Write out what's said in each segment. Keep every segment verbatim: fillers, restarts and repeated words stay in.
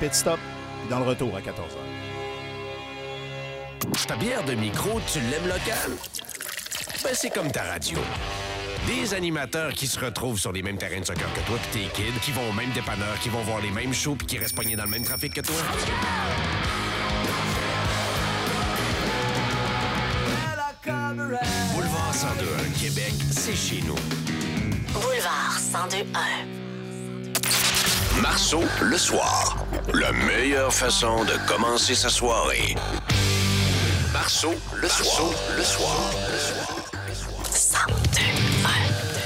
Pit Stop, puis dans le retour à quatorze heures. Ta bière de micro, tu l'aimes locale? Ben, c'est comme ta radio. Des animateurs qui se retrouvent sur les mêmes terrains de soccer que toi pis tes kids, qui vont au même dépanneur, qui vont voir les mêmes shows pis qui restent pognés dans le même trafic que toi. Boulevard cent deux un Québec, c'est chez nous. Boulevard cent deux un. Marceau, le soir. La meilleure façon de commencer sa soirée. Marceau, le soir. Le soir. Le soir. cent deux un.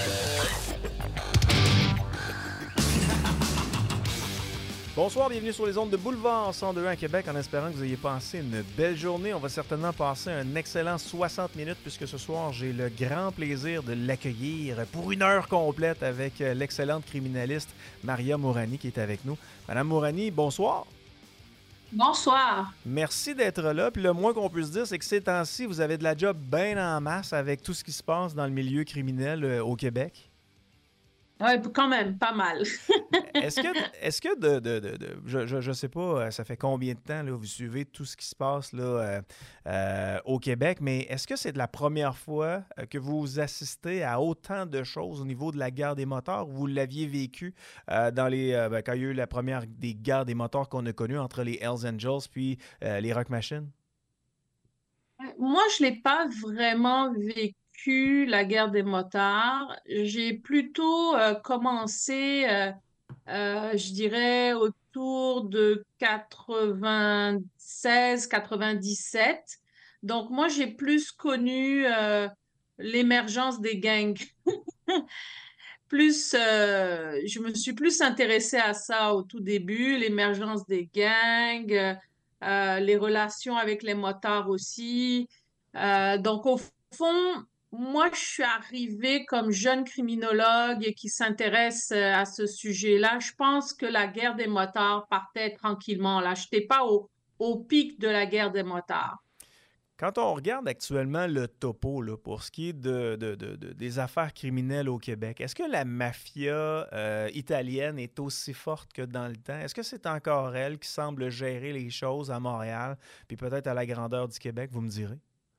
Bonsoir, bienvenue sur les ondes de Boulevard cent deux à Québec, en espérant que vous ayez passé une belle journée. On va certainement passer un excellent soixante minutes, puisque ce soir, j'ai le grand plaisir de l'accueillir pour une heure complète avec l'excellente criminaliste Maria Mourani qui est avec nous. Madame Mourani, bonsoir. Bonsoir. Merci d'être là. Puis le moins qu'on puisse dire, c'est que ces temps-ci, vous avez de la job bien en masse avec tout ce qui se passe dans le milieu criminel euh, au Québec. Oui, quand même, pas mal. Est-ce que, est-ce que de, de, de, de je, je, je sais pas, ça fait combien de temps là, vous suivez tout ce qui se passe là, euh, euh, au Québec, mais est-ce que c'est de la première fois que vous assistez à autant de choses au niveau de la guerre des moteurs? Vous l'aviez vécu euh, dans les, euh, ben, quand il y a eu la première des guerres des moteurs qu'on a connues entre les Hells Angels puis euh, les Rock Machine? Moi, je l'ai pas vraiment vécu, la guerre des motards. J'ai plutôt euh, commencé, euh, euh, je dirais, autour de quatre-vingt-seize quatre-vingt-dix-sept. Donc, moi, j'ai plus connu euh, l'émergence des gangs. Plus, euh, je me suis plus intéressée à ça au tout début, l'émergence des gangs, euh, euh, les relations avec les motards aussi. Euh, donc, au fond, moi, je suis arrivée comme jeune criminologue qui s'intéresse euh, à ce sujet-là. Je pense que la guerre des motards partait tranquillement. Là, je n'étais pas au, au pic de la guerre des motards. Quand on regarde actuellement le topo là, pour ce qui est de, de, de, de- des affaires criminelles au Québec, est-ce que la mafia euh, italienne est aussi forte que dans le temps? Est-ce que c'est encore elle qui semble gérer les choses à Montréal, puis peut-être à la grandeur du Québec, vous me direz?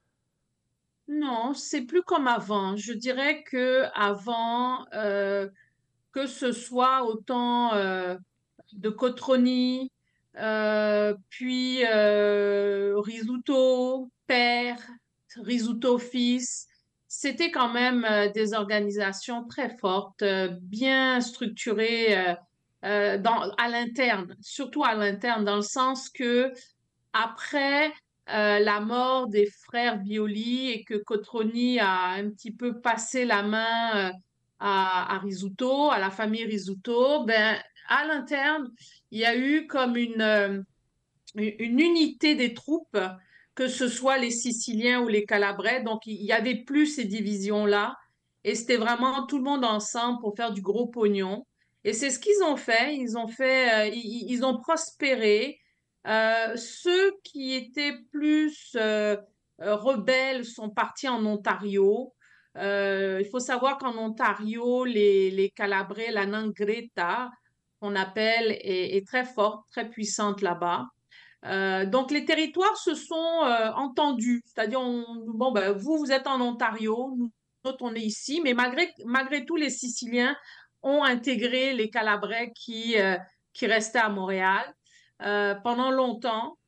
Non, c'est plus comme avant. Je dirais que avant, euh, que ce soit autant euh, de Cotroni, euh, puis euh, Risotto père, Risotto fils. C'était quand même euh, des organisations très fortes, euh, bien structurées euh, euh, dans, à l'interne, surtout à l'interne, dans le sens que après euh, la mort des frères Violi et que Cotroni a un petit peu passé la main euh, à, à Rizzuto, à la famille Rizzuto, ben, à l'interne, il y a eu comme une, euh, une unité des troupes, que ce soit les Siciliens ou les Calabrais. Donc, il y avait plus ces divisions-là. Et c'était vraiment tout le monde ensemble pour faire du gros pognon. Et c'est ce qu'ils ont fait. Ils ont fait, euh, ils, ils ont prospéré. Euh, ceux qui étaient plus euh, euh, rebelles sont partis en Ontario. Euh, il faut savoir qu'en Ontario, les, les Calabrais, la Nangreta, qu'on appelle, est, est très forte, très puissante là-bas. Euh, donc, les territoires se sont euh, entendus. C'est-à-dire, on- bon, ben, vous, vous êtes en Ontario, nous autres, on est ici, mais malgré, malgré tout, les Siciliens ont intégré les Calabrais qui, euh, qui restaient à Montréal euh, pendant longtemps,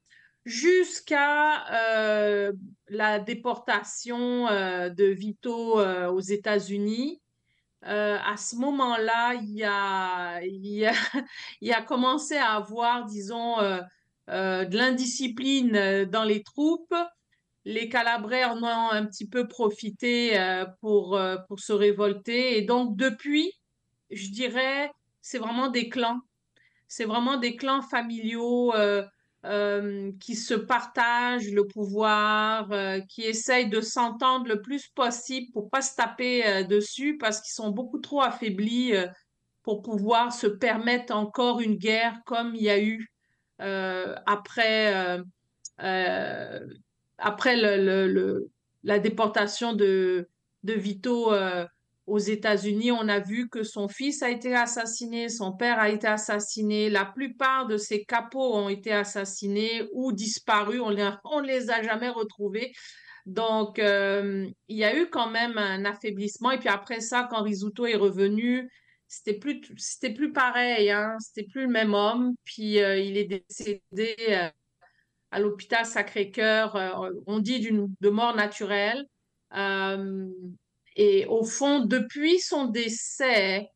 jusqu'à euh, la déportation euh, de Vito euh, aux États-Unis. Euh, à ce moment-là, il y a, il y a, il y a commencé à avoir, disons, euh, euh, de l'indiscipline euh, dans les troupes. Les Calabrais en ont un petit peu profité euh, pour, euh, pour se révolter. Et donc, depuis, je dirais, c'est vraiment des clans. C'est vraiment des clans familiaux euh, euh, qui se partagent le pouvoir, euh, qui essayent de s'entendre le plus possible pour pas se taper euh, dessus parce qu'ils sont beaucoup trop affaiblis euh, pour pouvoir se permettre encore une guerre comme il y a eu euh, après, euh, euh, après le, le- le- la déportation de, de Vito euh, aux États-Unis, on a vu que son fils a été assassiné, son père a été assassiné. La plupart de ces capos ont été assassinés ou disparus. On les, on les a jamais retrouvés. Donc, euh, il y a eu quand même un affaiblissement. Et puis après ça, quand Rizzuto est revenu, c'était plus, c'était plus pareil, hein. C'était plus le même homme. Puis euh, il est décédé euh, à l'hôpital Sacré-Cœur. Euh, on dit d'une, de mort naturelle. Euh, et au fond, depuis son décès,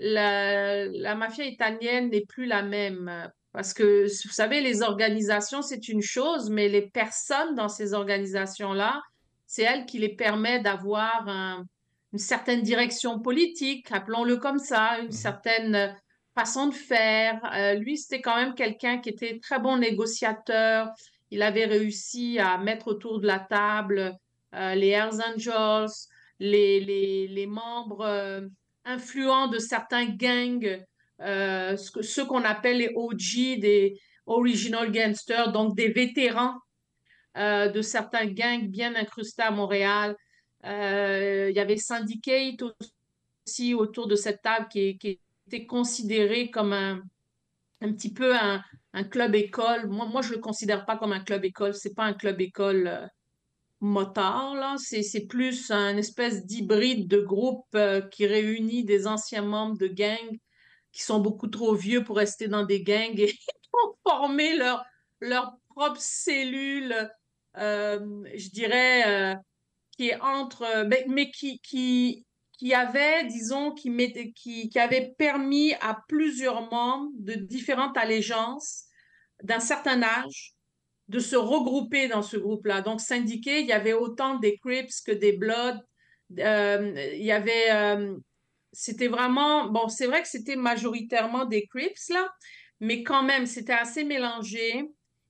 la, la mafia italienne n'est plus la même. Parce que, vous savez, les organisations, c'est une chose, mais les personnes dans ces organisations-là, c'est elles qui les permettent d'avoir un- une certaine direction politique, appelons-le comme ça, une Mhm. certaine façon de faire. Euh, lui, c'était quand même quelqu'un qui était très bon négociateur. Il avait réussi à mettre autour de la table euh, les Hells Angels, les, les, les membres euh, influents de certains gangs, euh, ce que- ceux qu'on appelle les O G, des Original Gangsters, donc des vétérans euh, de certains gangs bien incrustés à Montréal. Euh, il y avait Syndicate aussi autour de cette table qui, qui était considéré comme un, un petit peu un, un club école. Moi, moi, je le considère pas comme un club école. C'est pas un club école euh, motard, là. C'est, c'est plus un espèce d'hybride de groupe euh, qui réunit des anciens membres de gangs qui sont beaucoup trop vieux pour rester dans des gangs et pour former leur, leur propre cellule, euh, je dirais, euh, qui est entre, euh, mais, mais qui, qui, qui avait, disons, qui, mettait, qui, qui avait permis à plusieurs membres de différentes allégeances d'un certain âge de se regrouper dans ce groupe-là. Donc, syndiqué, il y avait autant des Crips que des Bloods. Euh, il y avait, euh, c'était vraiment, bon, c'est vrai que c'était majoritairement des Crips, là, mais quand même, c'était assez mélangé.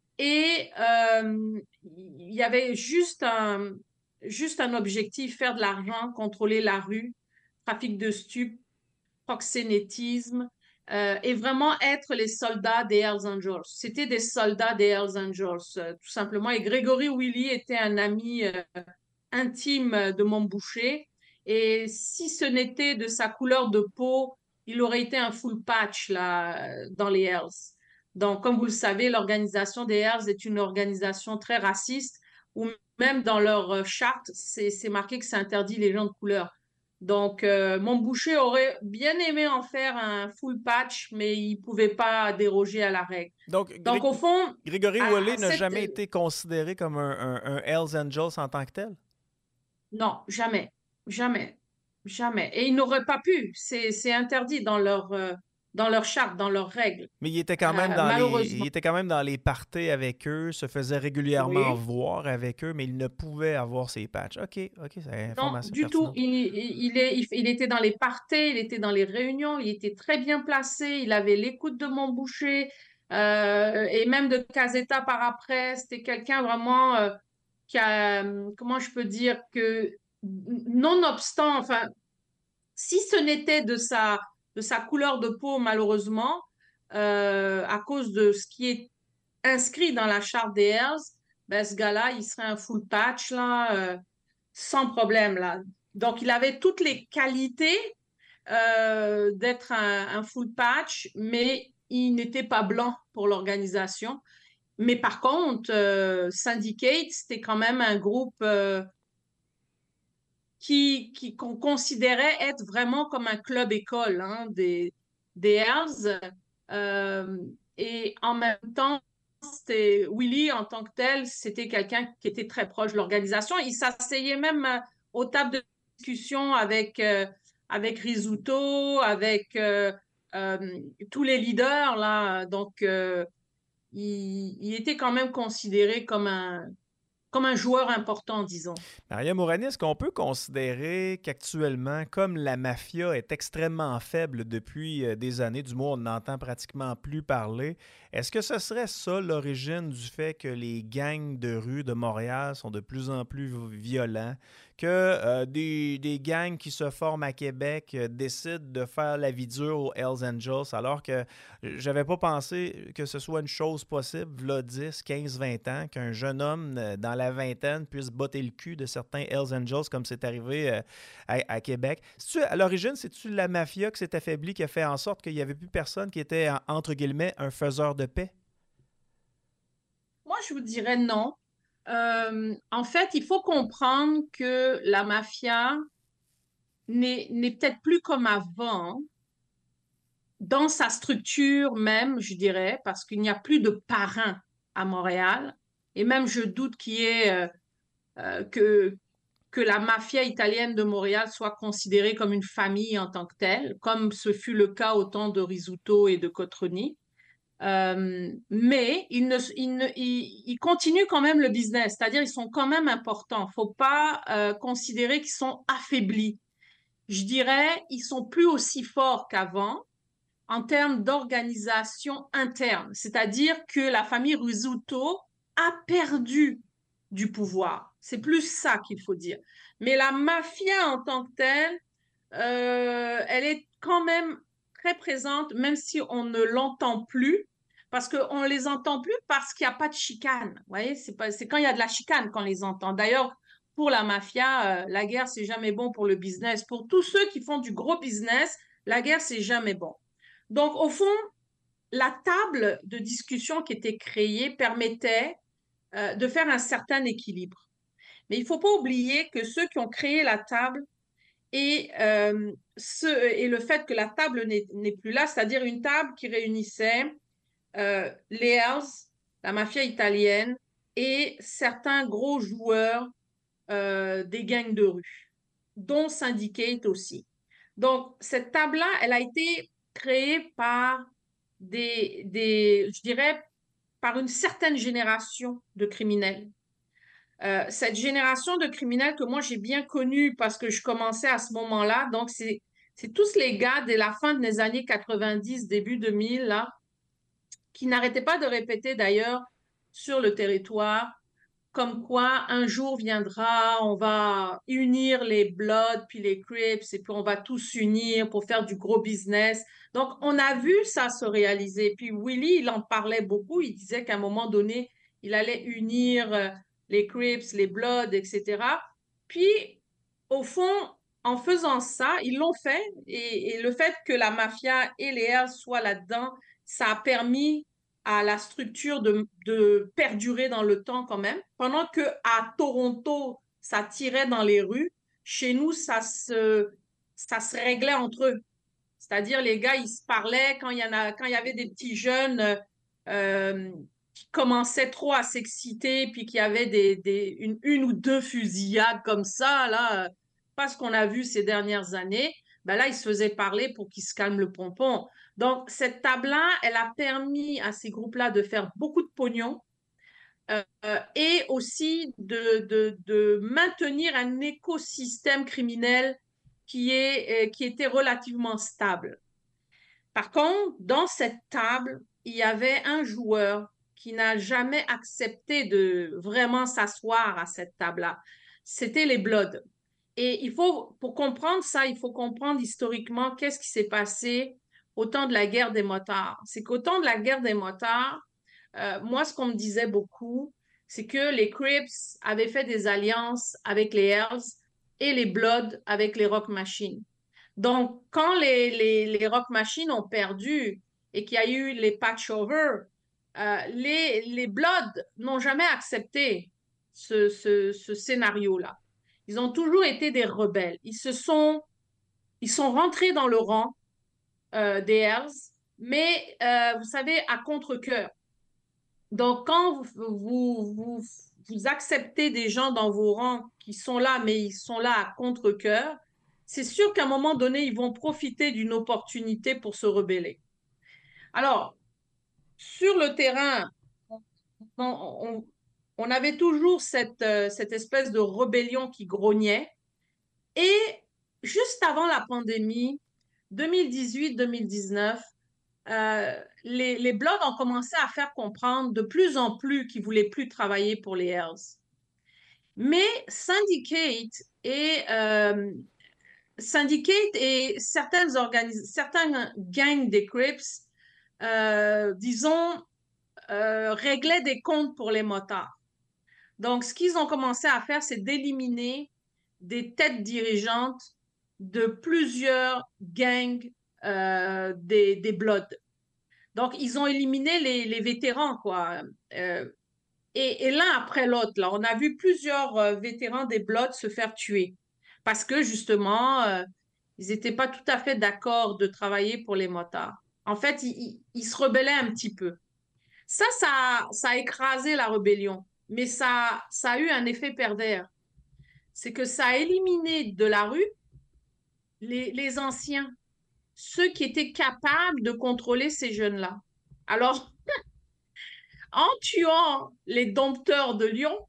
Et euh, il y avait juste un, juste un objectif, faire de l'argent, contrôler la rue, trafic de stupes, proxénétisme, euh, et vraiment être les soldats des Hells Angels. C'était des soldats des Hells Angels, euh, tout simplement. Et Grégory Willy était un ami euh, intime de mon boucher. Et si ce n'était de sa couleur de peau, il aurait été un full patch là, dans les Hells. Donc, comme vous le savez, l'organisation des Hells est une organisation très raciste, où même dans leur charte, c'est, c'est marqué que c'est interdit les gens de couleur. Donc, euh, mon boucher aurait bien aimé en faire un full patch, mais il ne pouvait pas déroger à la règle. Donc, Donc, Gré- au fond, Grégory à, Wally à n'a cette, jamais été considéré comme un, un, un Hells Angels en tant que tel? non, jamais, jamais, jamais. Et ils n'auraient pas pu. C'est, c'est interdit dans leur, euh, dans leur charte, dans leurs règles, Mais il était quand même euh, dans les, il malheureusement. était quand même dans les parties avec eux, se faisait régulièrement Oui. voir avec eux, mais il ne pouvait avoir ses patchs. OK, OK, c'est une Non, information du tout. pertinente. Il, il, il est, il, il était dans les parties, il était dans les réunions, il était très bien placé, il avait l'écoute de mon boucher, euh, et même de Caseta par après. C'était quelqu'un vraiment euh, qui a, euh, comment je peux dire, que nonobstant, enfin, si ce n'était de sa, de sa couleur de peau, malheureusement, euh, à cause de ce qui est inscrit dans la charte des Hells, ben, ce gars-là, il serait un full patch, là, euh, sans problème, là. Donc, il avait toutes les qualités euh, d'être un, un full patch, mais il n'était pas blanc pour l'organisation. Mais par contre, euh, Syndicate, c'était quand même un groupe euh, qui, qui, qu'on considérait être vraiment comme un club école hein, des, des Hells. Euh, et en même temps, c'était Willy en tant que tel, c'était quelqu'un qui était très proche de l'organisation. Il s'asseyait même euh, aux tables de discussion avec, euh, avec Rizzuto, avec euh, euh, tous les leaders là. Donc, euh, il, il était quand même considéré comme un, comme un joueur important, disons. Maria Mourani, est-ce qu'on peut considérer qu'actuellement, comme la mafia est extrêmement faible depuis euh, des années, du moins on n'entend pratiquement plus parler, est-ce que ce serait ça l'origine du fait que les gangs de rue de Montréal sont de plus en plus violents, que euh, des, des gangs qui se forment à Québec euh, décident de faire la vie dure aux Hells Angels, alors que j'avais pas pensé que ce soit une chose possible, là, dix, quinze, vingt ans, qu'un jeune homme euh, dans la vingtaine puisse botter le cul de certains Hells Angels, comme c'est arrivé euh, à, à Québec. C'est-tu, à l'origine, c'est-tu la mafia qui s'est affaiblie, qui a fait en sorte qu'il n'y avait plus personne qui était, entre guillemets, un faiseur de paix? Moi, je vous dirais non. Euh, en fait, il faut comprendre que la mafia n'est n'est peut-être plus comme avant, dans sa structure même, je dirais, parce qu'il n'y a plus de parrain à Montréal. Et même, je doute qu'il y ait euh, euh, que, que la mafia italienne de Montréal soit considérée comme une famille en tant que telle, comme ce fut le cas au temps de Rizzuto et de Cotroni. Euh, mais ils, ne, ils, ne, ils, ils continuent quand même le business, c'est-à-dire ils sont quand même importants. Il ne faut pas euh, considérer qu'ils sont affaiblis. Je dirais ils sont plus aussi forts qu'avant en termes d'organisation interne, c'est-à-dire que la famille Rizzuto a perdu du pouvoir. C'est plus ça qu'il faut dire. Mais la mafia en tant que telle, euh, elle est quand même très présente, même si on ne l'entend plus, parce qu'on ne les entend plus parce qu'il n'y a pas de chicane. Vous voyez, c'est pas, c'est quand il y a de la chicane qu'on les entend. D'ailleurs, pour la mafia, euh, la guerre, c'est jamais bon pour le business. Pour tous ceux qui font du gros business, la guerre, c'est jamais bon. Donc, au fond, la table de discussion qui était créée permettait euh, de faire un certain équilibre. Mais il ne faut pas oublier que ceux qui ont créé la table et, euh, ce, et le fait que la table n'est plus là, c'est-à-dire une table qui réunissait euh, les Hells, la mafia italienne et certains gros joueurs euh, des gangs de rue, dont Syndicate aussi. Donc, cette table-là, elle a été créée par des, des, je dirais, par une certaine génération de criminels. Euh, cette génération de criminels que moi j'ai bien connue parce que je commençais à ce moment-là, donc c'est c'est tous les gars dès la fin des années quatre-vingt-dix, début deux mille, là, qui n'arrêtaient pas de répéter d'ailleurs sur le territoire comme quoi un jour viendra, on va unir les Bloods puis les Crips et puis on va tous s'unir pour faire du gros business. Donc, on a vu ça se réaliser. Puis Willie, il en parlait beaucoup. Il disait qu'à un moment donné, il allait unir euh, les Crips, les Bloods, et cetera. Puis, au fond, en faisant ça, ils l'ont fait. Et, et le fait que la mafia et les Hells soient là-dedans, ça a permis à la structure de, de perdurer dans le temps quand même. Pendant que à Toronto, ça tirait dans les rues, chez nous, ça se, ça se réglait entre eux. C'est-à-dire, les gars, ils se parlaient quand il y en a, quand il y avait des petits jeunes euh, qui commençaient trop à s'exciter, puis qu'il y avait des, des, une, une ou deux fusillades comme ça, là, pas ce qu'on a vu ces dernières années, ben là, ils se faisaient parler pour qu'ils se calment le pompon. Donc, cette table-là, elle a permis à ces groupes-là de faire beaucoup de pognon euh, et aussi de, de, de maintenir un écosystème criminel qui, est, euh, qui était relativement stable. Par contre, dans cette table, il y avait un joueur qui n'a jamais accepté de vraiment s'asseoir à cette table-là. C'était les Bloods. Et il faut, pour comprendre ça, il faut comprendre historiquement qu'est-ce qui s'est passé au temps de la guerre des motards. C'est qu'au temps de la guerre des motards, euh, moi, ce qu'on me disait beaucoup, c'est que les Crips avaient fait des alliances avec les Hells et les Bloods avec les Rock Machines. Donc, quand les, les, les Rock Machines ont perdu et qu'il y a eu les patchovers, euh, les, les Bloods n'ont jamais accepté ce, ce, ce scénario-là. Ils ont toujours été des rebelles. Ils se sont, ils sont rentrés dans le rang euh, des Hells, mais euh, vous savez, à contre-cœur. Donc, quand vous, vous, vous, vous acceptez des gens dans vos rangs qui sont là, mais ils sont là à contre-cœur, c'est sûr qu'à un moment donné, ils vont profiter d'une opportunité pour se rebeller. Alors, sur le terrain, on, on, on avait toujours cette, euh, cette espèce de rébellion qui grognait. Et juste avant la pandémie, deux mille dix-huit deux mille dix-neuf, euh, les, les Bloods ont commencé à faire comprendre de plus en plus qu'ils ne voulaient plus travailler pour les Hells. Mais Syndicate et, euh, Syndicate et certaines organis- certains gangs des Crips, euh, disons, euh, réglaient des comptes pour les motards. Donc, ce qu'ils ont commencé à faire, c'est d'éliminer des têtes dirigeantes de plusieurs gangs euh, des, des Bloods. Donc, ils ont éliminé les, les vétérans, quoi. Euh, et, et l'un après l'autre, là, on a vu plusieurs euh, vétérans des Bloods se faire tuer parce que, justement, euh, ils n'étaient pas tout à fait d'accord de travailler pour les motards. En fait, ils, ils, ils se rebellaient un petit peu. Ça, ça, ça a écrasé la rébellion, mais ça, ça a eu un effet pervers. C'est que ça a éliminé de la rue les, les anciens, ceux qui étaient capables de contrôler ces jeunes-là. Alors, en tuant les dompteurs de lions,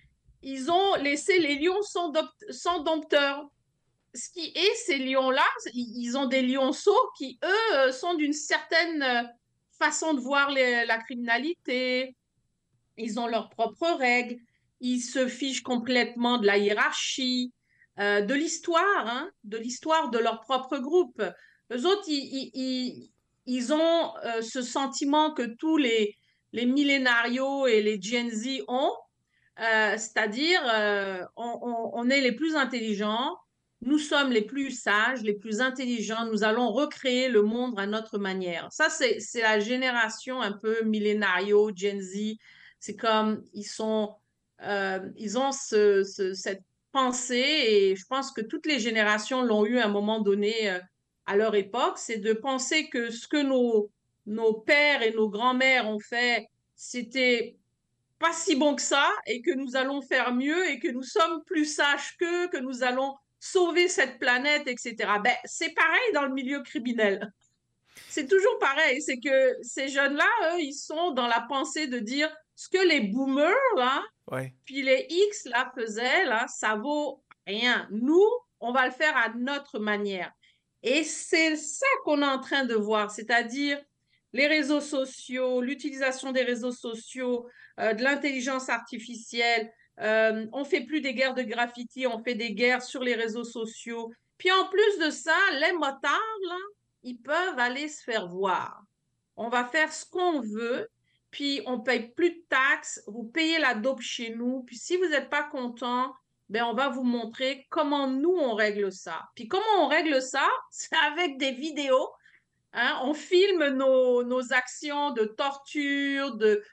ils ont laissé les lions sans, sans dompteurs. Ce qui est, ces lions-là, ils ont des lionceaux qui, eux, sont d'une certaine façon de voir les, la criminalité. Ils ont leurs propres règles. Ils se fichent complètement de la hiérarchie, euh, de l'histoire, hein, de l'histoire de leur propre groupe. Eux autres, ils, ils, ils ont euh, ce sentiment que tous les, les millénarios et les Gen Z ont, euh, c'est-à-dire euh, on, on, on est les plus intelligents, nous sommes les plus sages, les plus intelligents, nous allons recréer le monde à notre manière. Ça, c'est, c'est la génération un peu millénario, Gen Z. C'est comme, ils sont, euh, ils ont ce, ce, cette pensée et je pense que toutes les générations l'ont eu à un moment donné euh, à leur époque, c'est de penser que ce que nos, nos pères et nos grands-mères ont fait, c'était pas si bon que ça et que nous allons faire mieux et que nous sommes plus sages qu'eux, que nous allons sauver cette planète, et cetera. Ben, c'est pareil dans le milieu criminel. C'est toujours pareil. C'est que ces jeunes-là, eux, ils sont dans la pensée de dire ce que les boomers, là, Ouais. puis les X, là, faisaient, là, ça vaut rien. Nous, on va le faire à notre manière. Et c'est ça qu'on est en train de voir, c'est-à-dire les réseaux sociaux, l'utilisation des réseaux sociaux, euh, de l'intelligence artificielle. Euh, on fait plus des guerres de graffiti, on fait des guerres sur les réseaux sociaux. Puis en plus de ça, les motards, là, ils peuvent aller se faire voir. On va faire ce qu'on veut, puis on paye plus de taxes, vous payez la dope chez nous, puis si vous n'êtes pas content, ben on va vous montrer comment nous, on règle ça. Puis comment on règle ça? C'est avec des vidéos. Hein? On filme nos, nos actions de torture, de,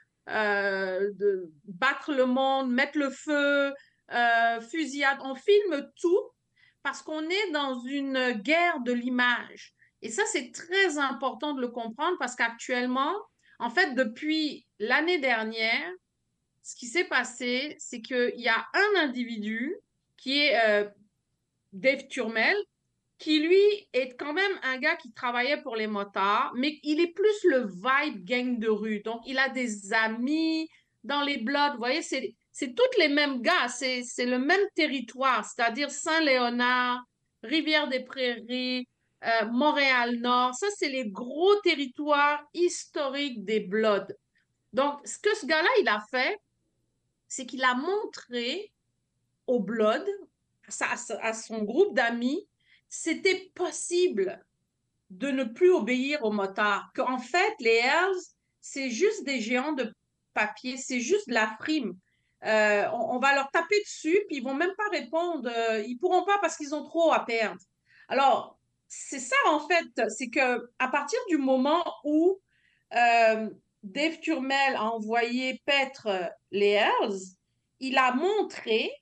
euh, de battre le monde, mettre le feu, euh, fusillade. On filme tout parce qu'on est dans une guerre de l'image. Et ça, c'est très important de le comprendre parce qu'actuellement, en fait, depuis l'année dernière, ce qui s'est passé, c'est qu'il y a un individu qui est euh, Dave Turmel, qui lui est quand même un gars qui travaillait pour les motards, mais il est plus le vibe gang de rue. Donc, il a des amis dans les Bloods. Vous voyez, c'est, c'est tous les mêmes gars, c'est, c'est le même territoire, c'est-à-dire Saint-Léonard, Rivière-des-Prairies, euh, Montréal-Nord. Ça, c'est les gros territoires historiques des Bloods. Donc, ce que ce gars-là, il a fait, c'est qu'il a montré aux Bloods, à, à son groupe d'amis, c'était possible de ne plus obéir aux motards. Qu'en fait, les Hells, c'est juste des géants de papier, c'est juste de la frime. Euh, on, on, va leur taper dessus, puis ils vont même pas répondre. Euh, ils pourront pas parce qu'ils ont trop à perdre. Alors, c'est ça, en fait, c'est que à partir du moment où euh, Dave Turmel a envoyé paître les Hells, il a montré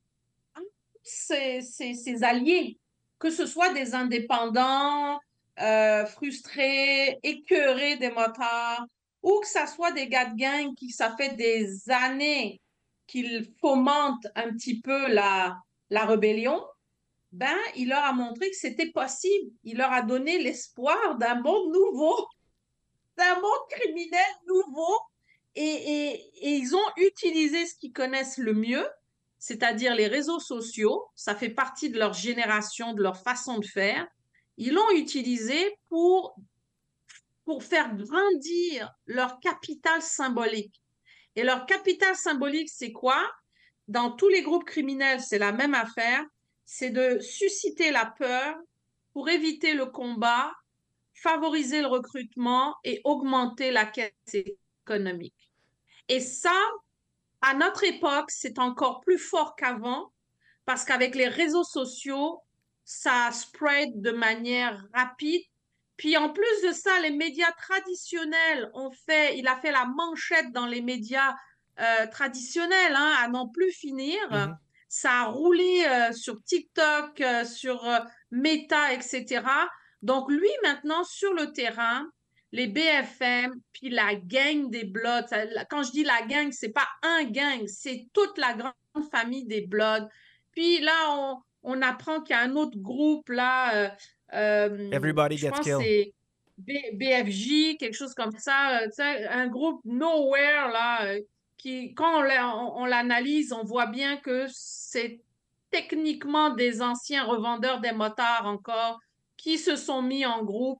ses, ses, ses alliés, que ce soit des indépendants, euh, frustrés, écœurés des motards, ou que ce soit des gars de gang qui, ça fait des années qu'ils fomentent un petit peu la, la rébellion, ben, il leur a montré que c'était possible. Il leur a donné l'espoir d'un monde nouveau, d'un monde criminel nouveau, et, et, et ils ont utilisé ce qu'ils connaissent le mieux, c'est-à-dire les réseaux sociaux. Ça fait partie de leur génération, de leur façon de faire. Ils l'ont utilisé pour, pour faire grandir leur capital symbolique. Et leur capital symbolique, c'est quoi? dans tous les groupes criminels, c'est la même affaire, c'est de susciter la peur pour éviter le combat, favoriser le recrutement et augmenter la caisse économique. Et ça, à notre époque, c'est encore plus fort qu'avant parce qu'avec les réseaux sociaux, ça spread de manière rapide. Puis en plus de ça, les médias traditionnels ont fait, il a fait la manchette dans les médias euh, traditionnels, hein, à n'en plus finir. Mhm. Ça a roulé euh, sur TikTok, euh, sur euh, Meta, et cetera. Donc lui, maintenant, sur le terrain, les B F M, puis la gang des Bloods. Ça- Quand je dis la gang, c'est pas un gang, c'est toute la grande famille des Bloods. Puis là, on, on apprend qu'il y a un autre groupe, là, euh, euh, Everybody je gets pense que killed. c'est B- BFJ, quelque chose comme ça, euh, tu sais, un groupe Nowhere, là, euh, qui, quand on l'a- on- on l'analyse, on voit bien que c'est techniquement des anciens revendeurs des motards encore qui se sont mis en groupe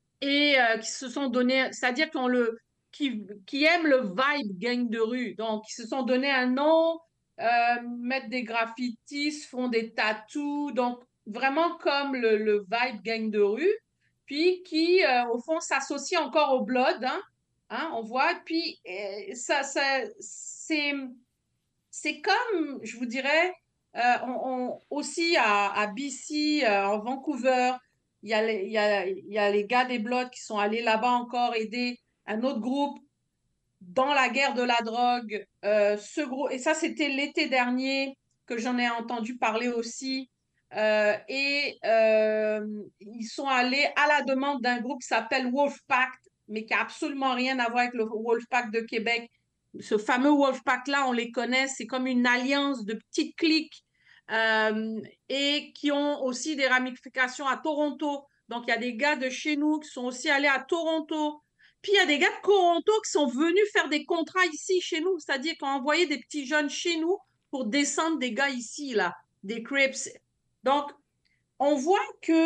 et euh, qui se sont donné, c'est-à-dire qu'on le, qui, qui aiment le vibe gang de rue. Donc, ils se sont donné un nom, euh, mettent des graffitis, se font des tattoos, donc vraiment comme le, le vibe gang de rue, puis qui, euh, au fond, s'associe encore au blood, hein, hein, on voit, puis euh, ça, ça, c'est, c'est comme, je vous dirais, euh, on, on- aussi à, à B C, euh, en Vancouver, il y a les, il y a, il y a les gars des Bloods qui sont allés là-bas encore aider un autre groupe dans la guerre de la drogue. Euh, ce gros, et ça, c'était l'été dernier que j'en ai entendu parler aussi. Euh, et euh, ils sont allés à la demande d'un groupe qui s'appelle Wolfpack, mais qui a absolument rien à voir avec le Wolfpack de Québec. Ce fameux Wolfpack-là, on les connaît, c'est comme une alliance de petites cliques euh, et qui ont aussi des ramifications à Toronto. Donc, il y a des gars de chez nous qui sont aussi allés à Toronto. Puis il y a des gars de Toronto qui sont venus faire des contrats ici chez nous, c'est-à-dire qu'on envoyé des petits jeunes chez nous pour descendre des gars ici, là, des Crips. Donc, on voit que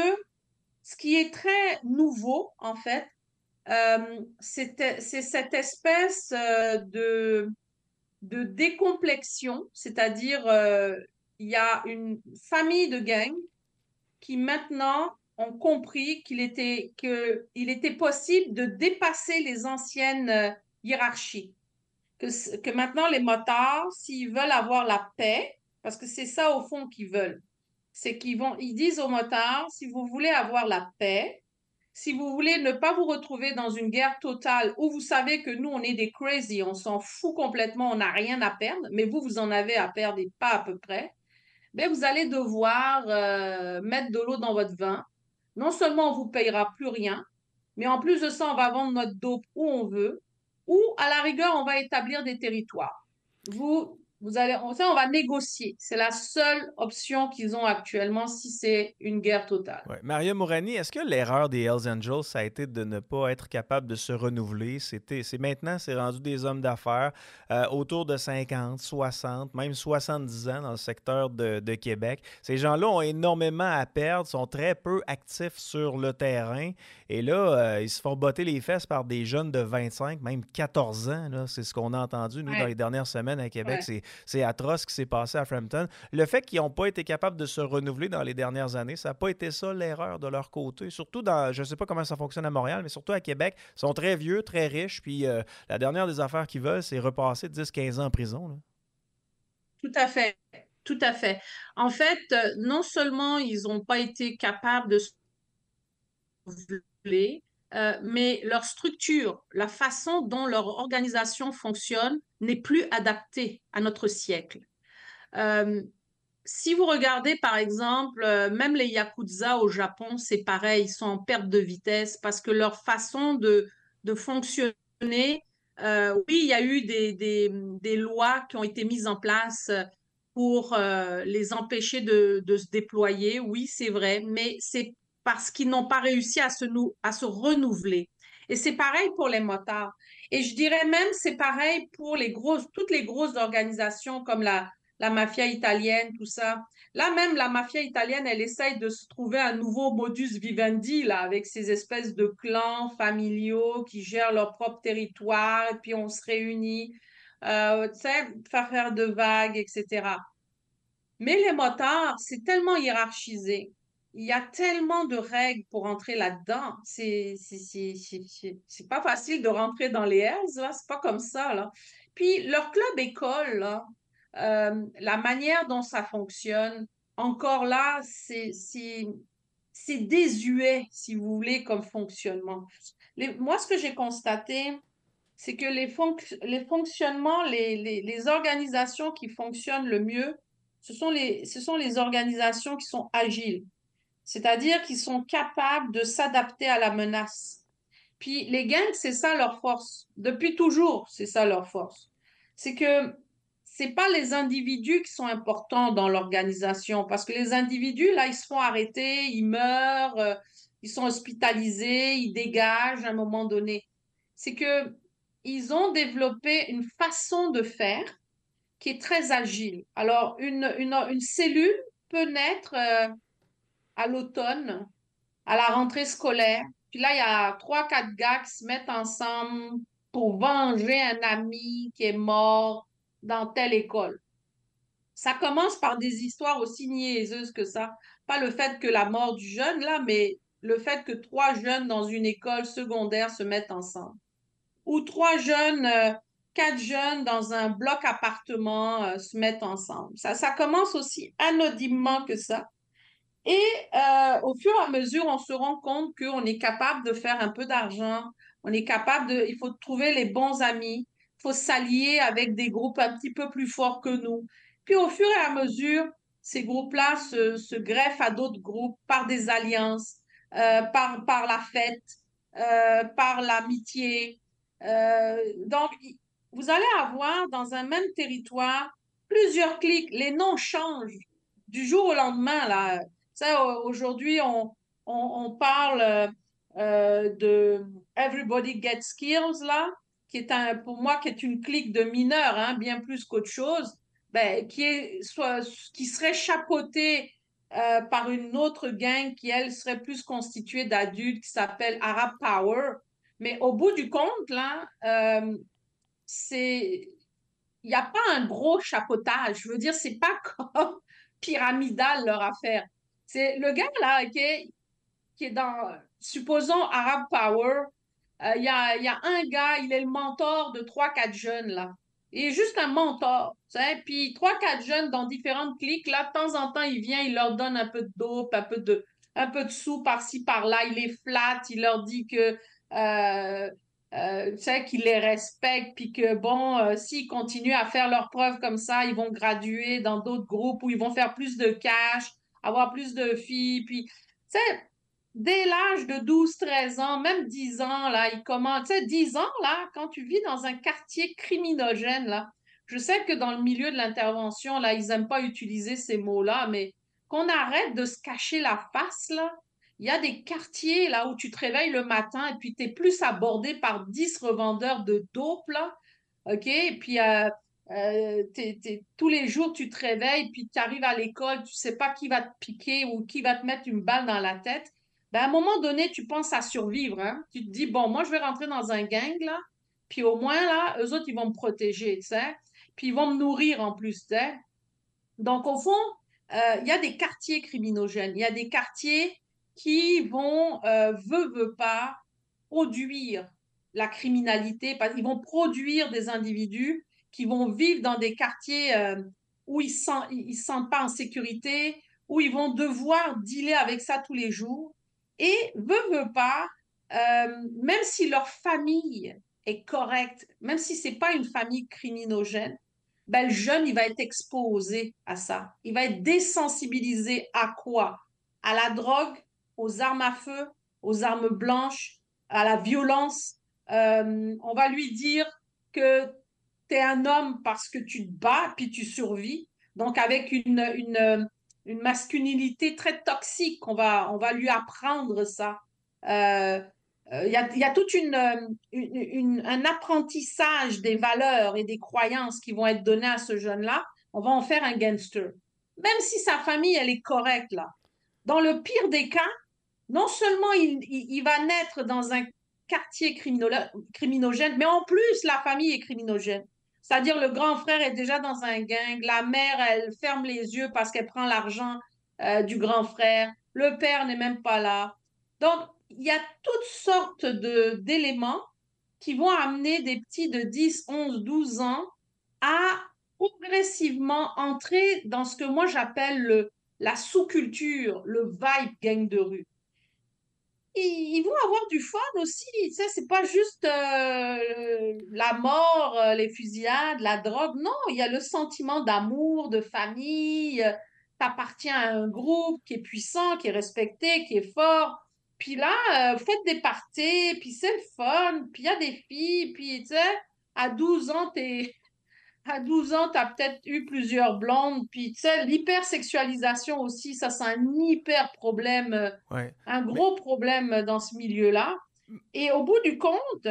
ce qui est très nouveau, en fait, euh, c'est cette espèce euh, de, de décomplexion, c'est-à-dire euh, il y a une famille de gangs qui maintenant ont compris qu'il était, que il était possible de dépasser les anciennes euh, hiérarchies. Que, que maintenant, les motards, s'ils veulent avoir la paix, parce que c'est ça au fond qu'ils veulent, c'est qu'ils vont, ils disent aux motards, si vous voulez avoir la paix, si vous voulez ne pas vous retrouver dans une guerre totale où vous savez que nous, on est des crazy, on s'en fout complètement, on n'a rien à perdre, mais vous, vous en avez à perdre et pas à peu près, ben, vous allez devoir euh, mettre de l'eau dans votre vin. Non seulement on ne vous payera plus rien, mais en plus de ça, on va vendre notre dope où on veut, ou à la rigueur, on va établir des territoires. Vous, vous allez, on, ça, on va négocier. C'est la seule option qu'ils ont actuellement si c'est une guerre totale. Ouais. Mario Mourani, est-ce que l'erreur des Hells Angels, ça a été de ne pas être capable de se renouveler? C'était, c'est maintenant, c'est rendu des hommes d'affaires euh, autour de cinquante, soixante, même soixante-dix ans dans le secteur de, de Québec. Ces gens-là ont énormément à perdre, sont très peu actifs sur le terrain. Et là, euh, ils se font botter les fesses par des jeunes de vingt-cinq, même quatorze ans. Là, c'est ce qu'on a entendu, nous, dans Ouais, les dernières semaines à Québec. ouais. C'est, c'est atroce ce qui s'est passé à Frampton. Le fait qu'ils n'ont pas été capables de se renouveler dans les dernières années, ça n'a pas été ça l'erreur de leur côté. Surtout dans, je ne sais pas comment ça fonctionne à Montréal, mais surtout à Québec, ils sont très vieux, très riches, puis euh, la dernière des affaires qu'ils veulent, c'est repasser dix quinze ans en prison. Là. Tout à fait. Tout à fait. En fait, euh, non seulement ils n'ont pas été capables de se renouveler, euh, mais leur structure, la façon dont leur organisation fonctionne n'est plus adaptée à notre siècle. Euh, Si vous regardez, par exemple, euh, même les Yakuza au Japon, c'est pareil, ils sont en perte de vitesse parce que leur façon de, de fonctionner, euh, oui, il y a eu des, des, des lois qui ont été mises en place pour euh, les empêcher de, de se déployer, oui, c'est vrai, mais c'est parce qu'ils n'ont pas réussi à se, nou- à se renouveler. Et c'est pareil pour les motards. Et je dirais même, c'est pareil pour les grosses, toutes les grosses organisations comme la, la mafia italienne, tout ça. Là même, la mafia italienne, elle essaye de se trouver un nouveau modus vivendi, là, avec ces espèces de clans familiaux qui gèrent leur propre territoire, et puis on se réunit. euh, tu sais, faire faire de vagues, et cetera. Mais les motards, c'est tellement hiérarchisé. Il y a tellement de règles pour entrer là-dedans. C'est, c'est, c'est, c'est, c'est- c'est pas facile de rentrer dans les Hells, là. C'est pas comme ça, là. Puis leur club école, là, euh, la manière dont ça fonctionne, encore là, c'est, c'est, c'est désuet, si vous voulez, comme fonctionnement. Les- moi, ce que j'ai constaté, c'est que les, fonc- les fonctionnements, les, les, les organisations qui fonctionnent le mieux, ce sont les, ce sont les organisations qui sont agiles, c'est-à-dire qui sont capables de s'adapter à la menace. Puis les gangs, c'est ça leur force. Depuis toujours, c'est ça leur force. C'est que c'est pas les individus qui sont importants dans l'organisation, parce que les individus, là, ils se font arrêter, ils meurent, euh, ils sont hospitalisés, ils dégagent à un moment donné. C'est que ils ont développé une façon de faire qui est très agile. Alors, une, une, une cellule peut naître euh, à l'automne, à la rentrée scolaire. Puis là, il y a trois, quatre gars qui se mettent ensemble pour venger un ami qui est mort dans telle école. Ça commence par des histoires aussi niaiseuses que ça. Pas le fait que la mort du jeune, là, mais le fait que trois jeunes dans une école secondaire se mettent ensemble. Ou trois jeunes, euh, quatre jeunes dans un bloc appartement euh, se mettent ensemble. Ça, ça commence aussi anodimement que ça. Et euh, au fur et à mesure, on se rend compte qu'on est capable de faire un peu d'argent, on est capable de, il faut trouver les bons amis, il faut s'allier avec des groupes un petit peu plus forts que nous. Puis au fur et à mesure, ces groupes-là se, se greffent à d'autres groupes par des alliances, euh, par, par la fête, euh, par l'amitié. Euh, donc, vous allez avoir dans un même territoire plusieurs clics. Les noms changent du jour au lendemain, là. Tu sais, aujourd'hui, on, on, on parle euh, euh, de Everybody Gets Skills, là, qui est un, pour moi, qui est une clique de mineurs, hein, bien plus qu'autre chose, ben, qui est, soit, qui serait chapeautée euh, par une autre gang qui, elle, serait plus constituée d'adultes, qui s'appelle Arab Power. Mais au bout du compte, là, euh, c'est, il n'y a pas un gros chapeautage. Je veux dire, c'est pas comme pyramidal leur affaire. C'est le gars là qui est, qui est dans, supposons, Arab Power. euh, Il y a, il y a un gars, il est le mentor de trois, quatre jeunes là. Il est juste un mentor. Tu sais. Puis trois, quatre jeunes dans différentes cliques, là, de temps en temps, il vient, il leur donne un peu de dope, un peu de, un peu de sous par-ci, par-là. Il les flatte, il leur dit que euh, euh, tu sais, qu'ils les respectent, puis que bon, euh, s'ils continuent à faire leurs preuves comme ça, ils vont graduer dans d'autres groupes où ils vont faire plus de cash, avoir plus de filles, puis, tu sais, dès l'âge de douze treize ans, même dix ans, là, ils commencent, tu sais, dix ans, là, quand tu vis dans un quartier criminogène, là, je sais que dans le milieu de l'intervention, là, ils n'aiment pas utiliser ces mots-là, mais qu'on arrête de se cacher la face, là. Il y a des quartiers là où tu te réveilles le matin et puis tu es plus abordé par dix revendeurs de dope, là. OK? Et puis euh, euh, t'es- t'es- tous les jours, tu te réveilles, puis tu arrives à l'école, tu sais pas qui va te piquer ou qui va te mettre une balle dans la tête. Ben, à un moment donné, tu penses à survivre, hein? Tu te dis, bon, moi, je vais rentrer dans un gang, là, puis au moins, là, eux autres, ils vont me protéger, tu sais? Puis ils vont me nourrir en plus, tu sais? Donc, au fond, euh, il y a des quartiers criminogènes. Il y a des quartiers qui vont, euh, veut, veut pas, produire la criminalité. Parce qu'ils vont produire des individus qui vont vivre dans des quartiers euh, où ils ne se sentent pas en sécurité, où ils vont devoir dealer avec ça tous les jours. Et veut, veut pas, euh, même si leur famille est correcte, même si c'est pas une famille criminogène, ben, le jeune, il va être exposé à ça. Il va être désensibilisé à quoi? À la drogue, aux armes à feu, aux armes blanches, à la violence. Euh, on va lui dire que tu es un homme parce que tu te bats puis tu survis. Donc, avec une, une, une masculinité très toxique, on va, on va lui apprendre ça. Euh, il y a, y a tout une, une, une, un apprentissage des valeurs et des croyances qui vont être données à ce jeune-là. On va en faire un gangster. Même si sa famille, elle est correcte, là. Dans le pire des cas, non seulement il, il, il va naître dans un quartier criminogène, mais en plus, la famille est criminogène. C'est-à-dire, le grand frère est déjà dans un gang, la mère, elle ferme les yeux parce qu'elle prend l'argent euh, du grand frère, le père n'est même pas là. Donc, il y a toutes sortes de d'éléments qui vont amener des petits de dix, onze, douze ans à progressivement entrer dans ce que moi j'appelle le, la sous-culture, le vibe gang de rue. Ils, ils vont avoir du fun aussi, tu sais, c'est pas juste euh, la mort, euh, les fusillades, la drogue. Non, il y a le sentiment d'amour, de famille. euh, T'appartiens à un groupe qui est puissant, qui est respecté, qui est fort. Puis là, euh, faites des parties, puis c'est le fun, puis il y a des filles, puis tu sais, à douze ans, t'es, à douze ans, tu as peut-être eu plusieurs blondes, puis tu sais, l'hypersexualisation aussi, ça, c'est un hyper problème, euh, Ouais. un Mais, gros problème dans ce milieu-là. Et au bout du compte,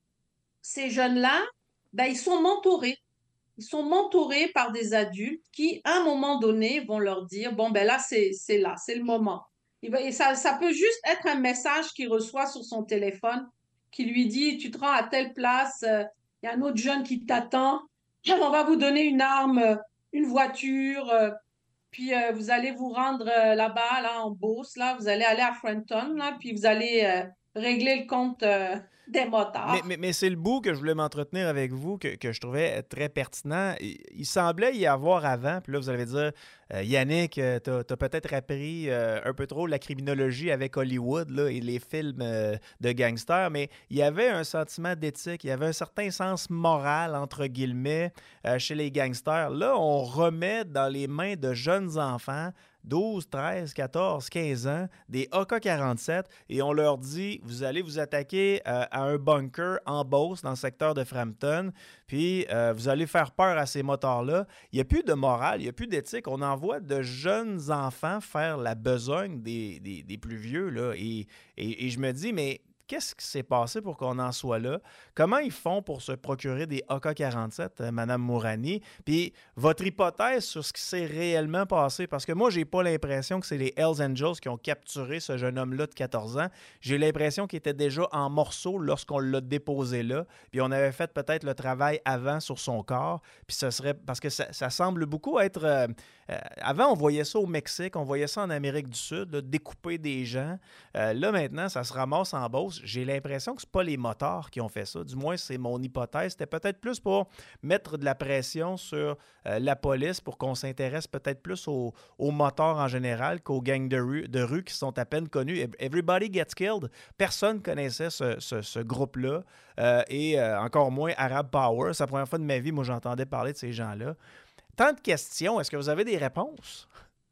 ces jeunes-là, ben, ils sont mentorés. Ils sont mentorés par des adultes qui, à un moment donné, vont leur dire, bon, ben là, c'est, c'est là, c'est le moment. Et, ben, et ça, ça peut juste être un message qu'il reçoit sur son téléphone qui lui dit, tu te rends à telle place, euh, il y a un autre jeune qui t'attend, on va vous donner une arme, euh, une voiture, euh, puis euh, vous allez vous rendre euh, là-bas, là, en Beauce, là, vous allez aller à Frenton, là, puis vous allez euh, régler le compte euh, des mais, motards. mais, mais c'est le bout que je voulais m'entretenir avec vous que, que je trouvais très pertinent. Il, il semblait y avoir avant, puis là, vous allez dire, euh, Yannick, euh, t'as, t'as peut-être appris euh, un peu trop la criminologie avec Hollywood là, et les films euh, de gangsters, mais il y avait un sentiment d'éthique, il y avait un certain sens moral, entre guillemets, euh, chez les gangsters. Là, on remet dans les mains de jeunes enfants douze, treize, quatorze, quinze ans, des A K quarante-sept, et on leur dit, vous allez vous attaquer euh, à un bunker en Beauce, dans le secteur de Frampton, puis euh, vous allez faire peur à ces motards-là. Il n'y a plus de morale, il n'y a plus d'éthique. On envoie de jeunes enfants faire la besogne des, des, des plus vieux, là, et, et, et je me dis, mais qu'est-ce qui s'est passé pour qu'on en soit là? Comment ils font pour se procurer des A K quarante-sept, euh, Madame Mourani? Puis votre hypothèse sur ce qui s'est réellement passé, parce que moi, j'ai pas l'impression que c'est les Hells Angels qui ont capturé ce jeune homme-là de quatorze ans. J'ai l'impression qu'il était déjà en morceaux lorsqu'on l'a déposé là. Puis on avait fait peut-être le travail avant sur son corps. Puis ce serait, parce que ça, ça semble beaucoup être... euh, euh, avant, on voyait ça au Mexique, on voyait ça en Amérique du Sud, là, découper des gens. Euh, là, maintenant, ça se ramasse en Beauce. J'ai l'impression que ce pas les motards qui ont fait ça. Du moins, c'est mon hypothèse. C'était peut-être plus pour mettre de la pression sur euh, la police pour qu'on s'intéresse peut-être plus aux, aux motards en général qu'aux gangs de rue, de rue qui sont à peine connus. Everybody Gets Killed. Personne connaissait ce, ce, ce groupe-là. Euh, et euh, encore moins Arab Power. C'est la première fois de ma vie, moi, j'entendais parler de ces gens-là. Tant de questions. Est-ce que vous avez des réponses?